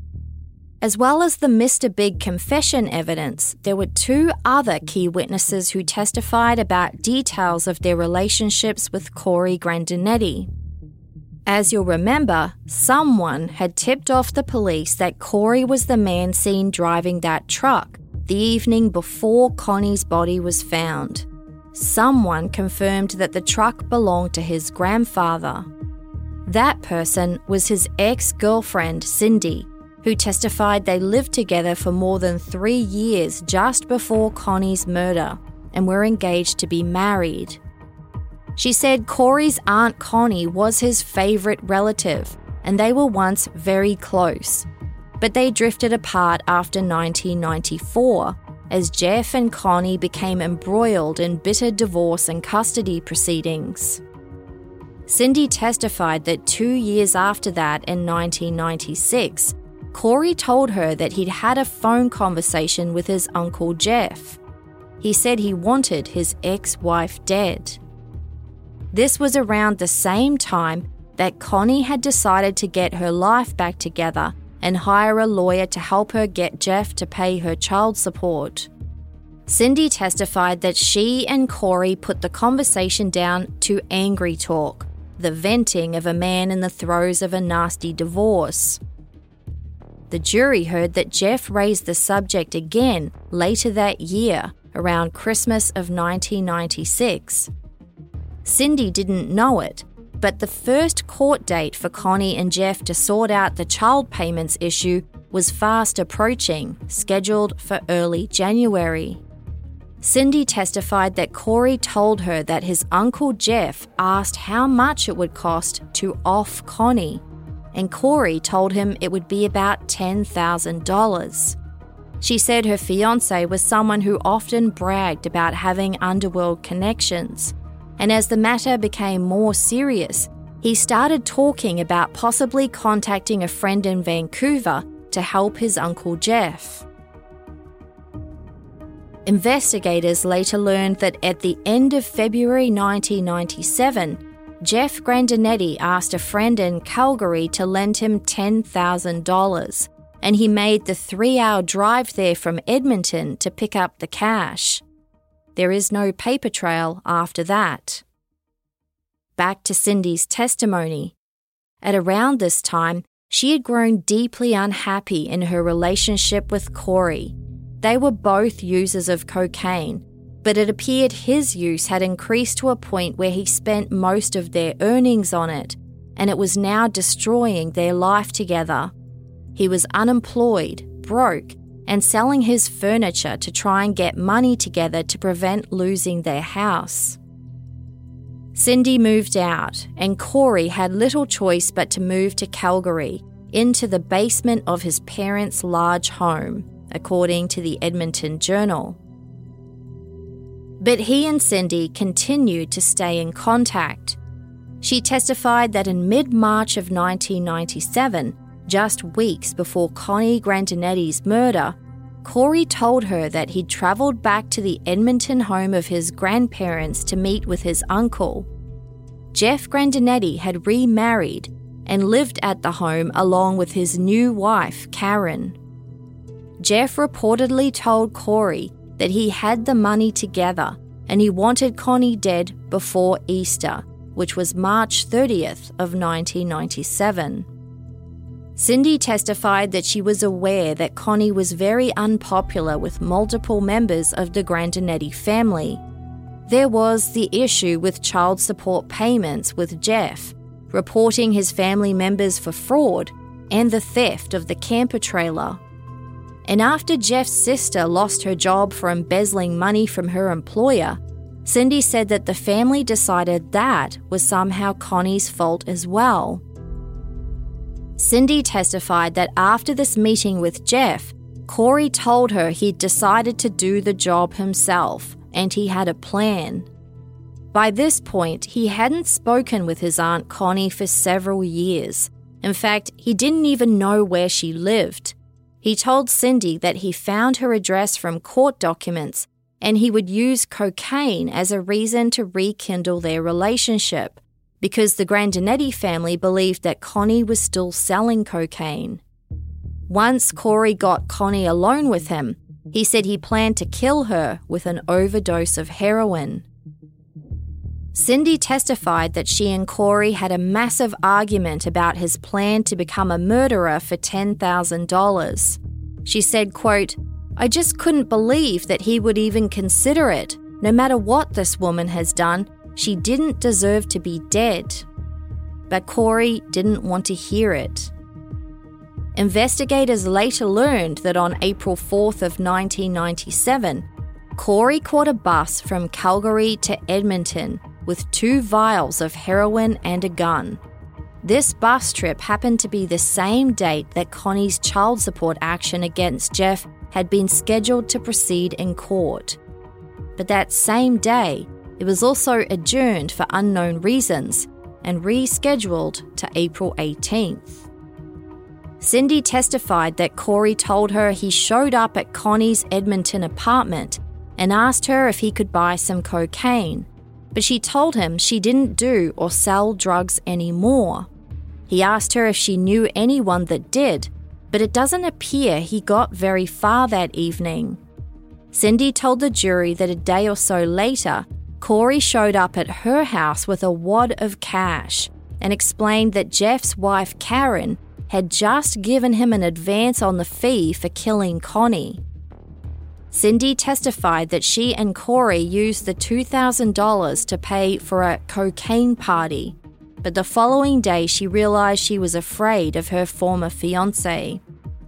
As well as the Mr. Big confession evidence, there were two other key witnesses who testified about details of their relationships with Corey Grandinetti. As you'll remember, someone had tipped off the police that Corey was the man seen driving that truck the evening before Connie's body was found. Someone confirmed that the truck belonged to his grandfather. That person was his ex-girlfriend, Cindy, who testified they lived together for more than 3 years just before Connie's murder and were engaged to be married. She said Corey's Aunt Connie was his favourite relative and they were once very close, but they drifted apart after 1994 as Jeff and Connie became embroiled in bitter divorce and custody proceedings. Cindy testified that 2 years after that, in 1996, Corey told her that he'd had a phone conversation with his Uncle Jeff. He said he wanted his ex-wife dead. This was around the same time that Connie had decided to get her life back together and hire a lawyer to help her get Jeff to pay her child support. Cindy testified that she and Corey put the conversation down to angry talk, the venting of a man in the throes of a nasty divorce. The jury heard that Jeff raised the subject again later that year, around Christmas of 1996. Cindy didn't know it, but the first court date for Connie and Jeff to sort out the child payments issue was fast approaching, scheduled for early January. Cindy testified that Corey told her that his Uncle Jeff asked how much it would cost to off Connie, and Corey told him it would be about $10,000. She said her fiancé was someone who often bragged about having underworld connections, and as the matter became more serious, he started talking about possibly contacting a friend in Vancouver to help his Uncle Jeff. Investigators later learned that at the end of February 1997, Jeff Grandinetti asked a friend in Calgary to lend him $10,000, and he made the 3-hour drive there from Edmonton to pick up the cash. There is no paper trail after that. Back to Cindy's testimony. At around this time, she had grown deeply unhappy in her relationship with Corey. They were both users of cocaine, but it appeared his use had increased to a point where he spent most of their earnings on it, and it was now destroying their life together. He was unemployed, broke and selling his furniture to try and get money together to prevent losing their house. Cindy moved out, and Corey had little choice but to move to Calgary, into the basement of his parents' large home, according to the Edmonton Journal. But he and Cindy continued to stay in contact. She testified that in mid-March of 1997, just weeks before Connie Grandinetti's murder, Corey told her that he'd travelled back to the Edmonton home of his grandparents to meet with his uncle. Jeff Grandinetti had remarried and lived at the home along with his new wife, Karen. Jeff reportedly told Corey that he had the money together and he wanted Connie dead before Easter, which was March 30th of 1997. Cindy testified that she was aware that Connie was very unpopular with multiple members of the Grandinetti family. There was the issue with child support payments with Jeff, reporting his family members for fraud, and the theft of the camper trailer. And after Jeff's sister lost her job for embezzling money from her employer, Cindy said that the family decided that was somehow Connie's fault as well. Cindy testified that after this meeting with Jeff, Corey told her he'd decided to do the job himself and he had a plan. By this point, he hadn't spoken with his Aunt Connie for several years. In fact, he didn't even know where she lived. He told Cindy that he found her address from court documents and he would use cocaine as a reason to rekindle their relationship, because the Grandinetti family believed that Connie was still selling cocaine. Once Corey got Connie alone with him, he said he planned to kill her with an overdose of heroin. Cindy testified that she and Corey had a massive argument about his plan to become a murderer for $10,000. She said, quote, "I just couldn't believe that he would even consider it. No matter what this woman has done, she didn't deserve to be dead." But Corey didn't want to hear it. Investigators later learned that on April 4th of 1997, Corey caught a bus from Calgary to Edmonton with 2 vials of heroin and a gun. This bus trip happened to be the same date that Connie's child support action against Jeff had been scheduled to proceed in court. But that same day, it was also adjourned for unknown reasons and rescheduled to April 18th. Cindy testified that Corey told her he showed up at Connie's Edmonton apartment and asked her if he could buy some cocaine, but she told him she didn't do or sell drugs anymore. He asked her if she knew anyone that did, but it doesn't appear he got very far that evening. Cindy told the jury that a day or so later, Corey showed up at her house with a wad of cash and explained that Jeff's wife, Karen, had just given him an advance on the fee for killing Connie. Cindy testified that she and Corey used the $2,000 to pay for a cocaine party, but the following day she realized she was afraid of her former fiancé.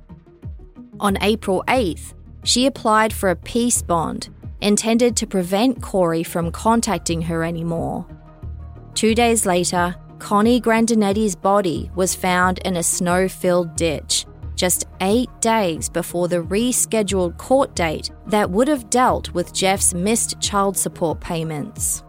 On April 8th, she applied for a peace bond, intended to prevent Corey from contacting her anymore. 2 days later, Connie Grandinetti's body was found in a snow-filled ditch, just 8 days before the rescheduled court date that would have dealt with Jeff's missed child support payments.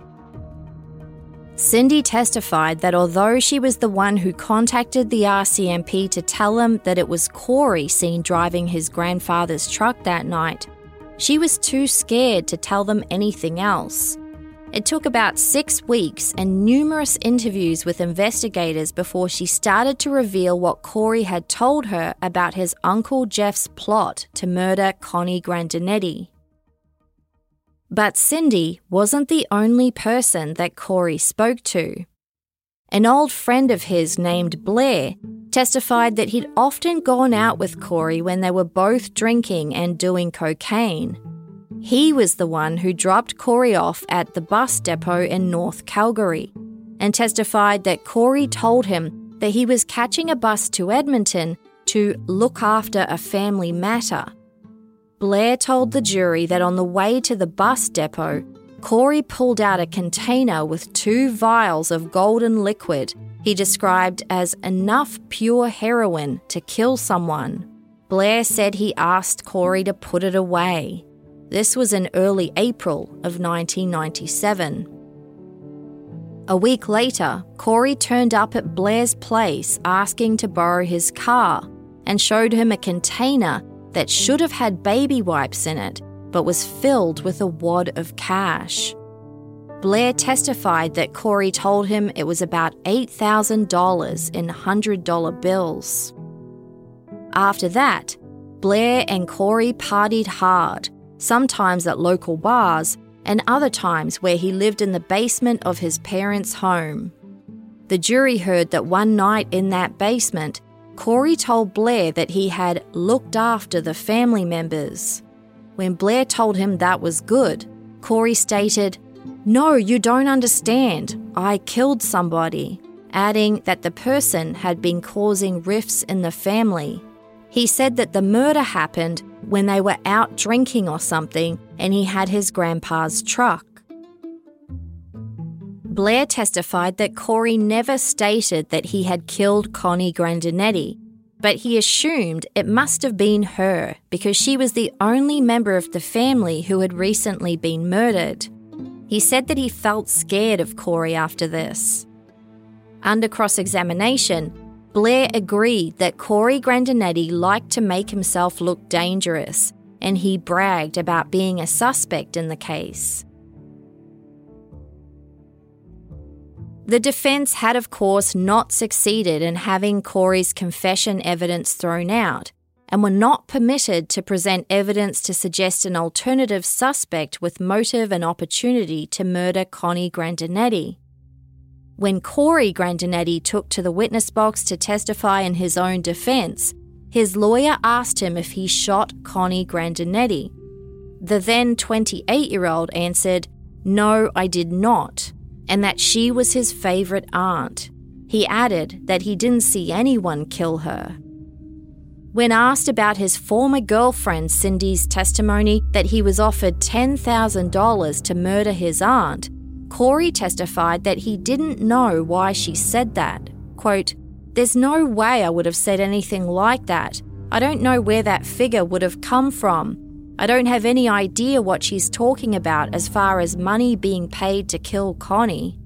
Cindy testified that although she was the one who contacted the RCMP to tell them that it was Corey seen driving his grandfather's truck that night, she was too scared to tell them anything else. It took about 6 weeks and numerous interviews with investigators before she started to reveal what Corey had told her about his Uncle Jeff's plot to murder Connie Grandinetti. But Cindy wasn't the only person that Corey spoke to. An old friend of his named Blair testified that he'd often gone out with Corey when they were both drinking and doing cocaine. He was the one who dropped Corey off at the bus depot in North Calgary and testified that Corey told him that he was catching a bus to Edmonton to look after a family matter. Blair told the jury that on the way to the bus depot, Corey pulled out a container with 2 vials of golden liquid he described as enough pure heroin to kill someone. Blair said he asked Corey to put it away. This was in early April of 1997. A week later, Corey turned up at Blair's place asking to borrow his car and showed him a container that should have had baby wipes in it, but was filled with a wad of cash. Blair testified that Corey told him it was about $8,000 in $100 bills. After that, Blair and Corey partied hard, sometimes at local bars and other times where he lived in the basement of his parents' home. The jury heard that one night in that basement, Corey told Blair that he had looked after the family members. When Blair told him that was good, Corey stated, "No, you don't understand. I killed somebody," adding that the person had been causing rifts in the family. He said that the murder happened when they were out drinking or something and he had his grandpa's truck. Blair testified that Corey never stated that he had killed Connie Grandinetti, but he assumed it must have been her because she was the only member of the family who had recently been murdered. He said that he felt scared of Corey after this. Under cross-examination, Blair agreed that Corey Grandinetti liked to make himself look dangerous, and he bragged about being a suspect in the case. The defense had, of course, not succeeded in having Corey's confession evidence thrown out, and were not permitted to present evidence to suggest an alternative suspect with motive and opportunity to murder Connie Grandinetti. When Corey Grandinetti took to the witness box to testify in his own defense, his lawyer asked him if he shot Connie Grandinetti. The then 28-year-old answered, "No, I did not," and that she was his favourite aunt. He added that he didn't see anyone kill her. When asked about his former girlfriend Cindy's testimony that he was offered $10,000 to murder his aunt, Corey testified that he didn't know why she said that. Quote, "There's no way I would have said anything like that. I don't know where that figure would have come from. I don't have any idea what she's talking about as far as money being paid to kill Connie."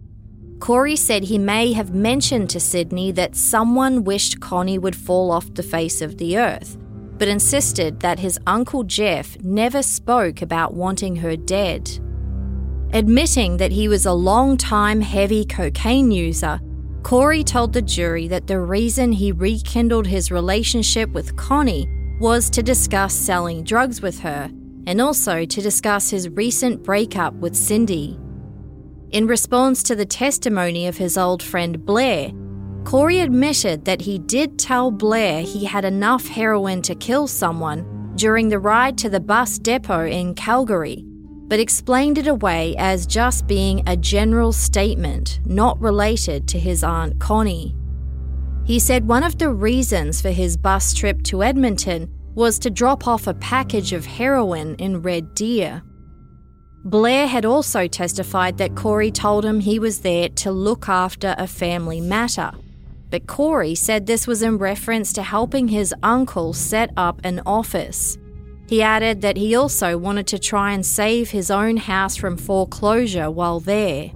Corey said he may have mentioned to Sydney that someone wished Connie would fall off the face of the earth, but insisted that his Uncle Jeff never spoke about wanting her dead. Admitting that he was a long-time heavy cocaine user, Corey told the jury that the reason he rekindled his relationship with Connie was to discuss selling drugs with her, and also to discuss his recent breakup with Cindy. In response to the testimony of his old friend Blair, Corey admitted that he did tell Blair he had enough heroin to kill someone during the ride to the bus depot in Calgary, but explained it away as just being a general statement not related to his Aunt Connie. He said one of the reasons for his bus trip to Edmonton was to drop off a package of heroin in Red Deer. Blair had also testified that Corey told him he was there to look after a family matter, but Corey said this was in reference to helping his uncle set up an office. He added that he also wanted to try and save his own house from foreclosure while there.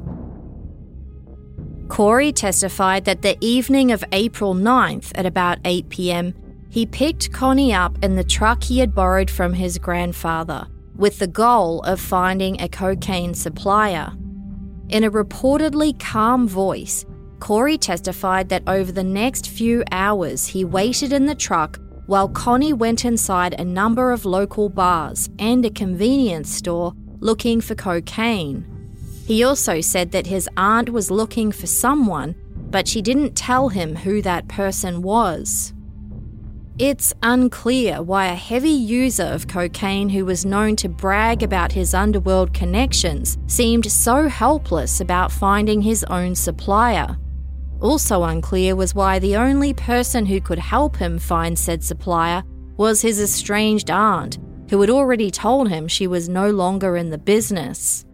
Corey testified that the evening of April 9th at about 8 p.m, he picked Connie up in the truck he had borrowed from his grandfather, with the goal of finding a cocaine supplier. In a reportedly calm voice, Corey testified that over the next few hours he waited in the truck while Connie went inside a number of local bars and a convenience store looking for cocaine. He also said that his aunt was looking for someone, but she didn't tell him who that person was. It's unclear why a heavy user of cocaine who was known to brag about his underworld connections seemed so helpless about finding his own supplier. Also unclear was why the only person who could help him find said supplier was his estranged aunt, who had already told him she was no longer in the business.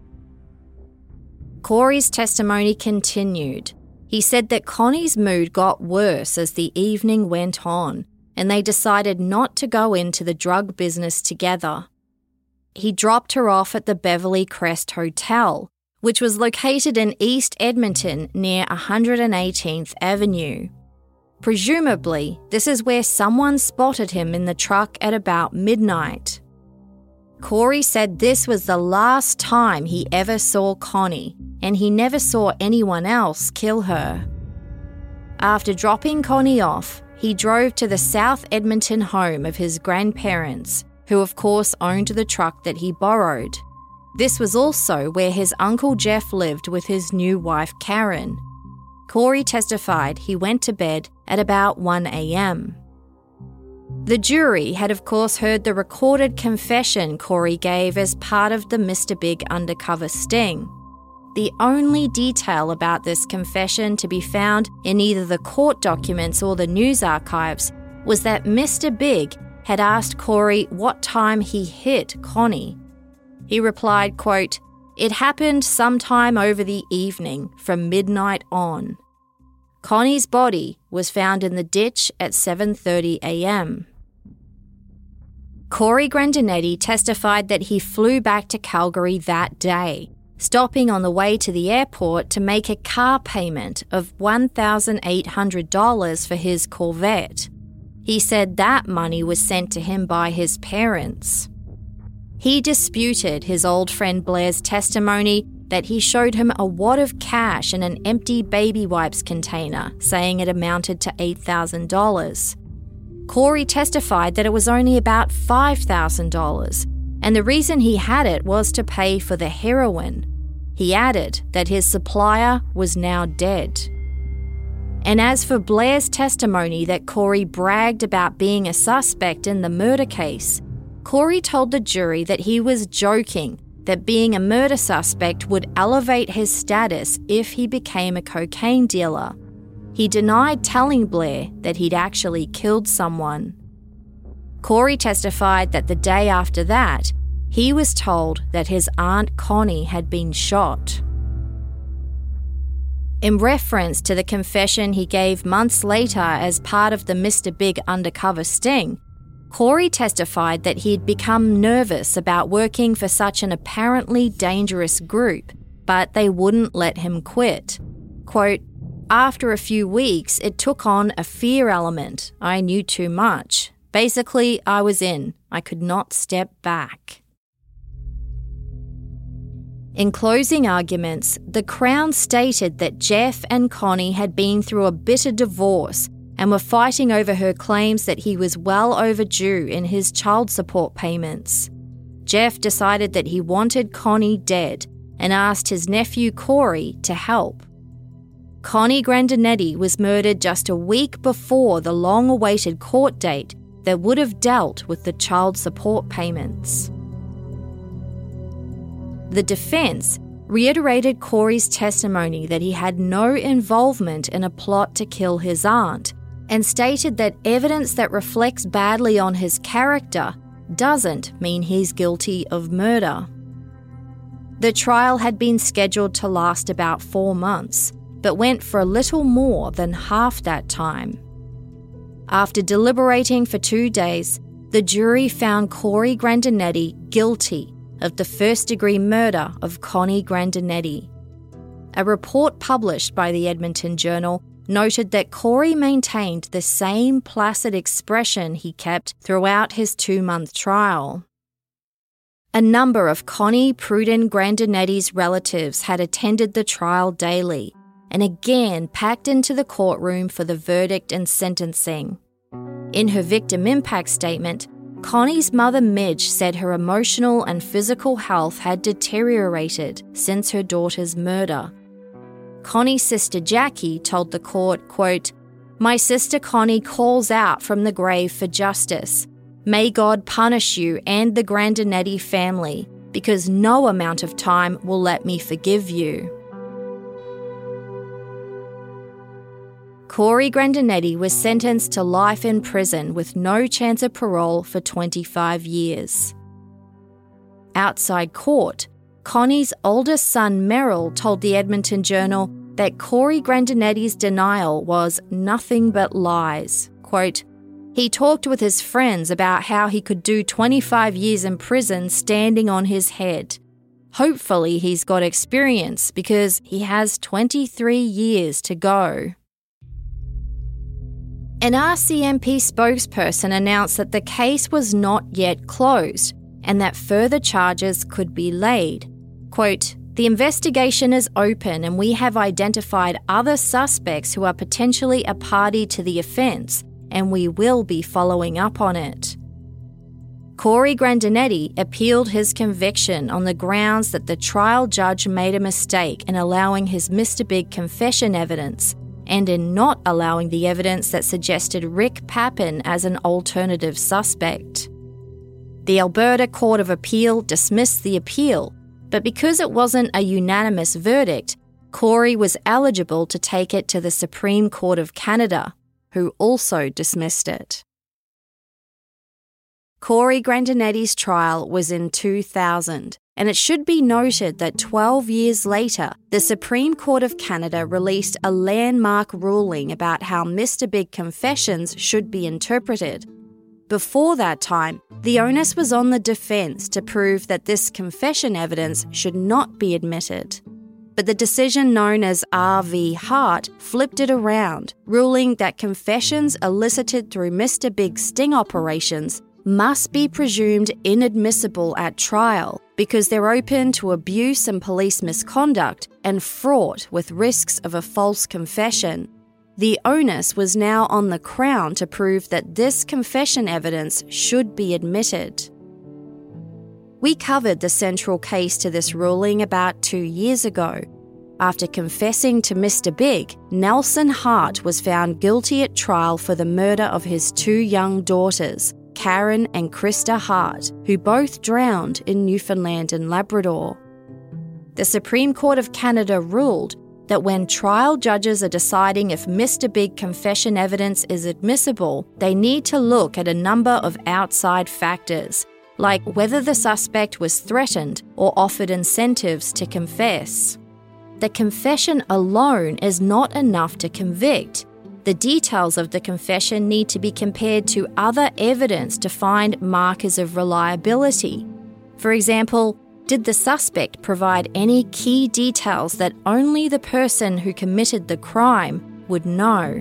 Corey's testimony continued. He said that Connie's mood got worse as the evening went on, and they decided not to go into the drug business together. He dropped her off at the Beverly Crest Hotel, which was located in East Edmonton near 118th Avenue. Presumably, this is where someone spotted him in the truck at about midnight. Corey said this was the last time he ever saw Connie, and he never saw anyone else kill her. After dropping Connie off, he drove to the South Edmonton home of his grandparents, who of course owned the truck that he borrowed. This was also where his Uncle Jeff lived with his new wife Karen. Corey testified he went to bed at about 1 a.m. The jury had of course heard the recorded confession Corey gave as part of the Mr. Big undercover sting. The only detail about this confession to be found in either the court documents or the news archives was that Mr. Big had asked Corey what time he hit Connie. He replied, quote, "It happened sometime over the evening from midnight on." Connie's body was found in the ditch at 7:30 a.m. Corey Grandinetti testified that he flew back to Calgary that day, stopping on the way to the airport to make a car payment of $1,800 for his Corvette. He said that money was sent to him by his parents. He disputed his old friend Blair's testimony that he showed him a wad of cash in an empty baby wipes container, saying it amounted to $8,000. Corey testified that it was only about $5,000, and the reason he had it was to pay for the heroin. He added that his supplier was now dead. And as for Blair's testimony that Corey bragged about being a suspect in the murder case, Corey told the jury that he was joking that being a murder suspect would elevate his status if he became a cocaine dealer. He denied telling Blair that he'd actually killed someone. Corey testified that the day after that, he was told that his Aunt Connie had been shot. In reference to the confession he gave months later as part of the Mr. Big undercover sting, Corey testified that he'd become nervous about working for such an apparently dangerous group, but they wouldn't let him quit. Quote, "After a few weeks, it took on a fear element. I knew too much. Basically, I was in. I could not step back." In closing arguments, the Crown stated that Jeff and Connie had been through a bitter divorce and were fighting over her claims that he was well overdue in his child support payments. Jeff decided that he wanted Connie dead and asked his nephew Corey to help. Connie Grandinetti was murdered just a week before the long-awaited court date that would have dealt with the child support payments. The defense reiterated Corey's testimony that he had no involvement in a plot to kill his aunt, and stated that evidence that reflects badly on his character doesn't mean he's guilty of murder. The trial had been scheduled to last about 4 months, but went for a little more than half that time. After deliberating for 2 days, the jury found Corey Grandinetti guilty of the first-degree murder of Connie Grandinetti. A report published by the Edmonton Journal noted that Corey maintained the same placid expression he kept throughout his 2-month trial. A number of Connie Pruden Grandinetti's relatives had attended the trial daily and again packed into the courtroom for the verdict and sentencing. In her victim impact statement, Connie's mother Midge said her emotional and physical health had deteriorated since her daughter's murder. Connie's sister Jackie told the court, quote, "My sister Connie calls out from the grave for justice. May God punish you and the Grandinetti family, because no amount of time will let me forgive you." Corey Grandinetti was sentenced to life in prison with no chance of parole for 25 years. Outside court, Connie's oldest son Merrill told the Edmonton Journal that Corey Grandinetti's denial was nothing but lies. Quote, "He talked with his friends about how he could do 25 years in prison standing on his head. Hopefully he's got experience because he has 23 years to go." An RCMP spokesperson announced that the case was not yet closed and that further charges could be laid. Quote, "The investigation is open and we have identified other suspects who are potentially a party to the offence, and we will be following up on it." Corey Grandinetti appealed his conviction on the grounds that the trial judge made a mistake in allowing his Mr. Big confession evidence and in not allowing the evidence that suggested Rick Papin as an alternative suspect. The Alberta Court of Appeal dismissed the appeal, but because it wasn't a unanimous verdict, Corey was eligible to take it to the Supreme Court of Canada, who also dismissed it. Corey Grandinetti's trial was in 2000, and it should be noted that 12 years later, the Supreme Court of Canada released a landmark ruling about how Mr. Big confessions should be interpreted. Before that time, the onus was on the defence to prove that this confession evidence should not be admitted. But the decision known as R.V. Hart flipped it around, ruling that confessions elicited through Mr. Big's sting operations must be presumed inadmissible at trial because they're open to abuse and police misconduct and fraught with risks of a false confession. The onus was now on the Crown to prove that this confession evidence should be admitted. We covered the central case to this ruling about 2 years ago. After confessing to Mr. Big, Nelson Hart was found guilty at trial for the murder of his 2 young daughters, Karen and Krista Hart, who both drowned in Newfoundland and Labrador. The Supreme Court of Canada ruled that when trial judges are deciding if Mr. Big confession evidence is admissible, they need to look at a number of outside factors, like whether the suspect was threatened or offered incentives to confess. The confession alone is not enough to convict. The details of the confession need to be compared to other evidence to find markers of reliability. For example, did the suspect provide any key details that only the person who committed the crime would know?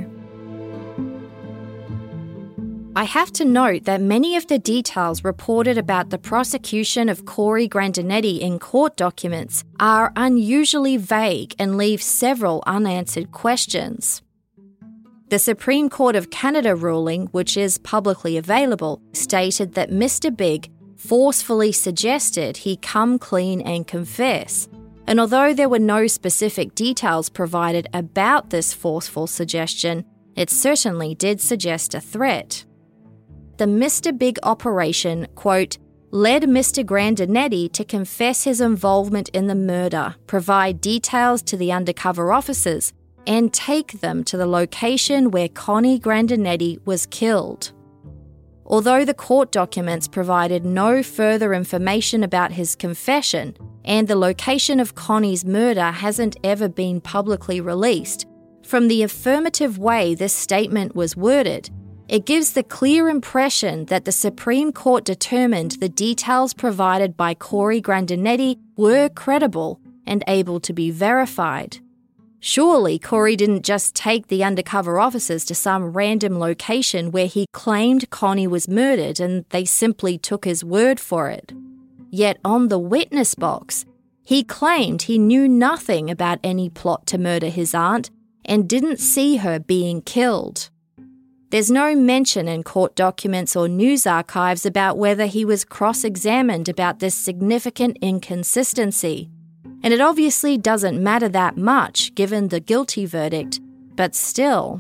I have to note that many of the details reported about the prosecution of Corey Grandinetti in court documents are unusually vague and leave several unanswered questions. The Supreme Court of Canada ruling, which is publicly available, stated that Mr. Big forcefully suggested he come clean and confess. And although there were no specific details provided about this forceful suggestion, it certainly did suggest a threat. The Mr. Big operation, quote, led Mr. Grandinetti to confess his involvement in the murder, provide details to the undercover officers, and take them to the location where Connie Grandinetti was killed. Although the court documents provided no further information about his confession, and the location of Connie's murder hasn't ever been publicly released, from the affirmative way this statement was worded, it gives the clear impression that the Supreme Court determined the details provided by Corey Grandinetti were credible and able to be verified. Surely Corey didn't just take the undercover officers to some random location where he claimed Connie was murdered and they simply took his word for it. Yet on the witness box, he claimed he knew nothing about any plot to murder his aunt and didn't see her being killed. There's no mention in court documents or news archives about whether he was cross-examined about this significant inconsistency. And it obviously doesn't matter that much given the guilty verdict, but still.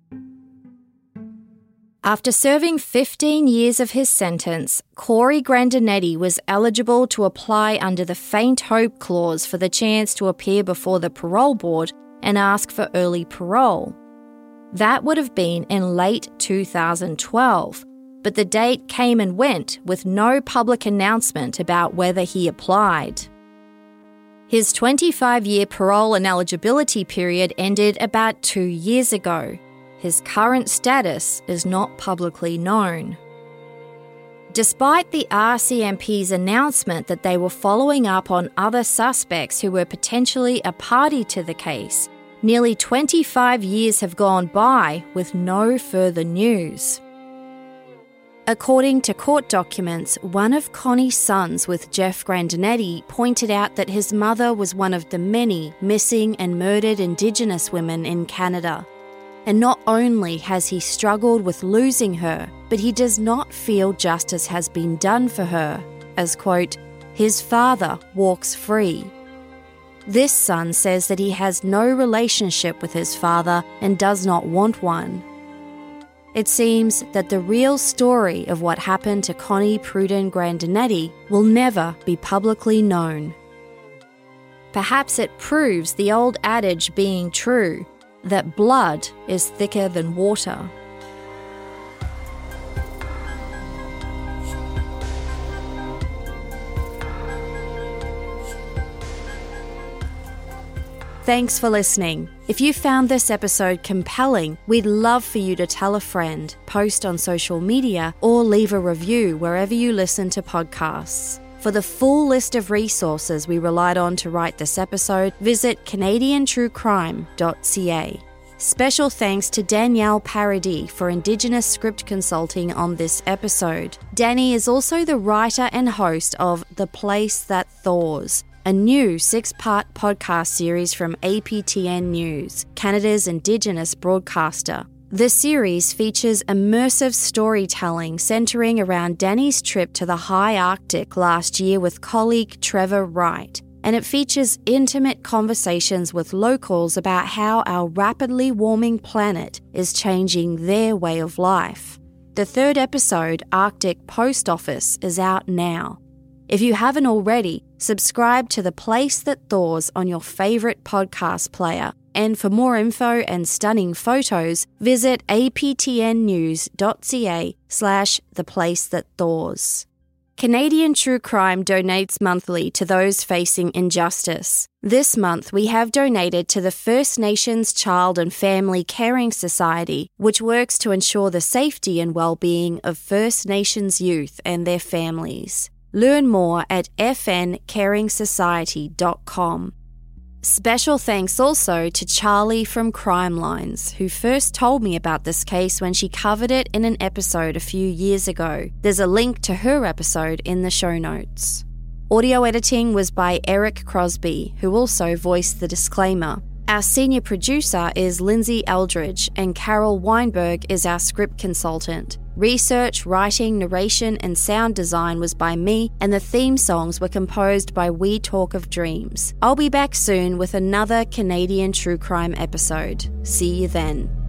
After serving 15 years of his sentence, Corey Grandinetti was eligible to apply under the Faint Hope Clause for the chance to appear before the parole board and ask for early parole. That would have been in late 2012, but the date came and went with no public announcement about whether he applied. His 25-year parole and eligibility period ended about 2 years ago. His current status is not publicly known. Despite the RCMP's announcement that they were following up on other suspects who were potentially a party to the case, nearly 25 years have gone by with no further news. According to court documents, one of Connie's sons with Jeff Grandinetti pointed out that his mother was one of the many missing and murdered Indigenous women in Canada. And not only has he struggled with losing her, but he does not feel justice has been done for her, as, quote, his father walks free. This son says that he has no relationship with his father and does not want one. It seems that the real story of what happened to Connie Pruden Grandinetti will never be publicly known. Perhaps it proves the old adage being true, that blood is thicker than water. Thanks for listening. If you found this episode compelling, we'd love for you to tell a friend, post on social media, or leave a review wherever you listen to podcasts. For the full list of resources we relied on to write this episode, visit canadiantruecrime.ca. Special thanks to Danielle Paradis for Indigenous script consulting on this episode. Danny is also the writer and host of The Place That Thaws, a new 6-part podcast series from APTN News, Canada's Indigenous broadcaster. The series features immersive storytelling centering around Danny's trip to the high Arctic last year with colleague Trevor Wright, and it features intimate conversations with locals about how our rapidly warming planet is changing their way of life. The 3rd episode, Arctic Post Office, is out now. If you haven't already, subscribe to The Place That Thaws on your favourite podcast player. And for more info and stunning photos, visit aptnnews.ca/theplacethatthaws. Canadian True Crime donates monthly to those facing injustice. This month, we have donated to the First Nations Child and Family Caring Society, which works to ensure the safety and well-being of First Nations youth and their families. Learn more at fncaringsociety.com. Special thanks also to Charlie from Crime Lines, who first told me about this case when she covered it in an episode a few years ago. There's a link to her episode in the show notes. Audio editing was by Eric Crosby, who also voiced the disclaimer. Our senior producer is Lindsay Eldridge, and Carol Weinberg is our script consultant. Research, writing, narration, and sound design was by me, and the theme songs were composed by We Talk of Dreams. I'll be back soon with another Canadian True Crime episode. See you then.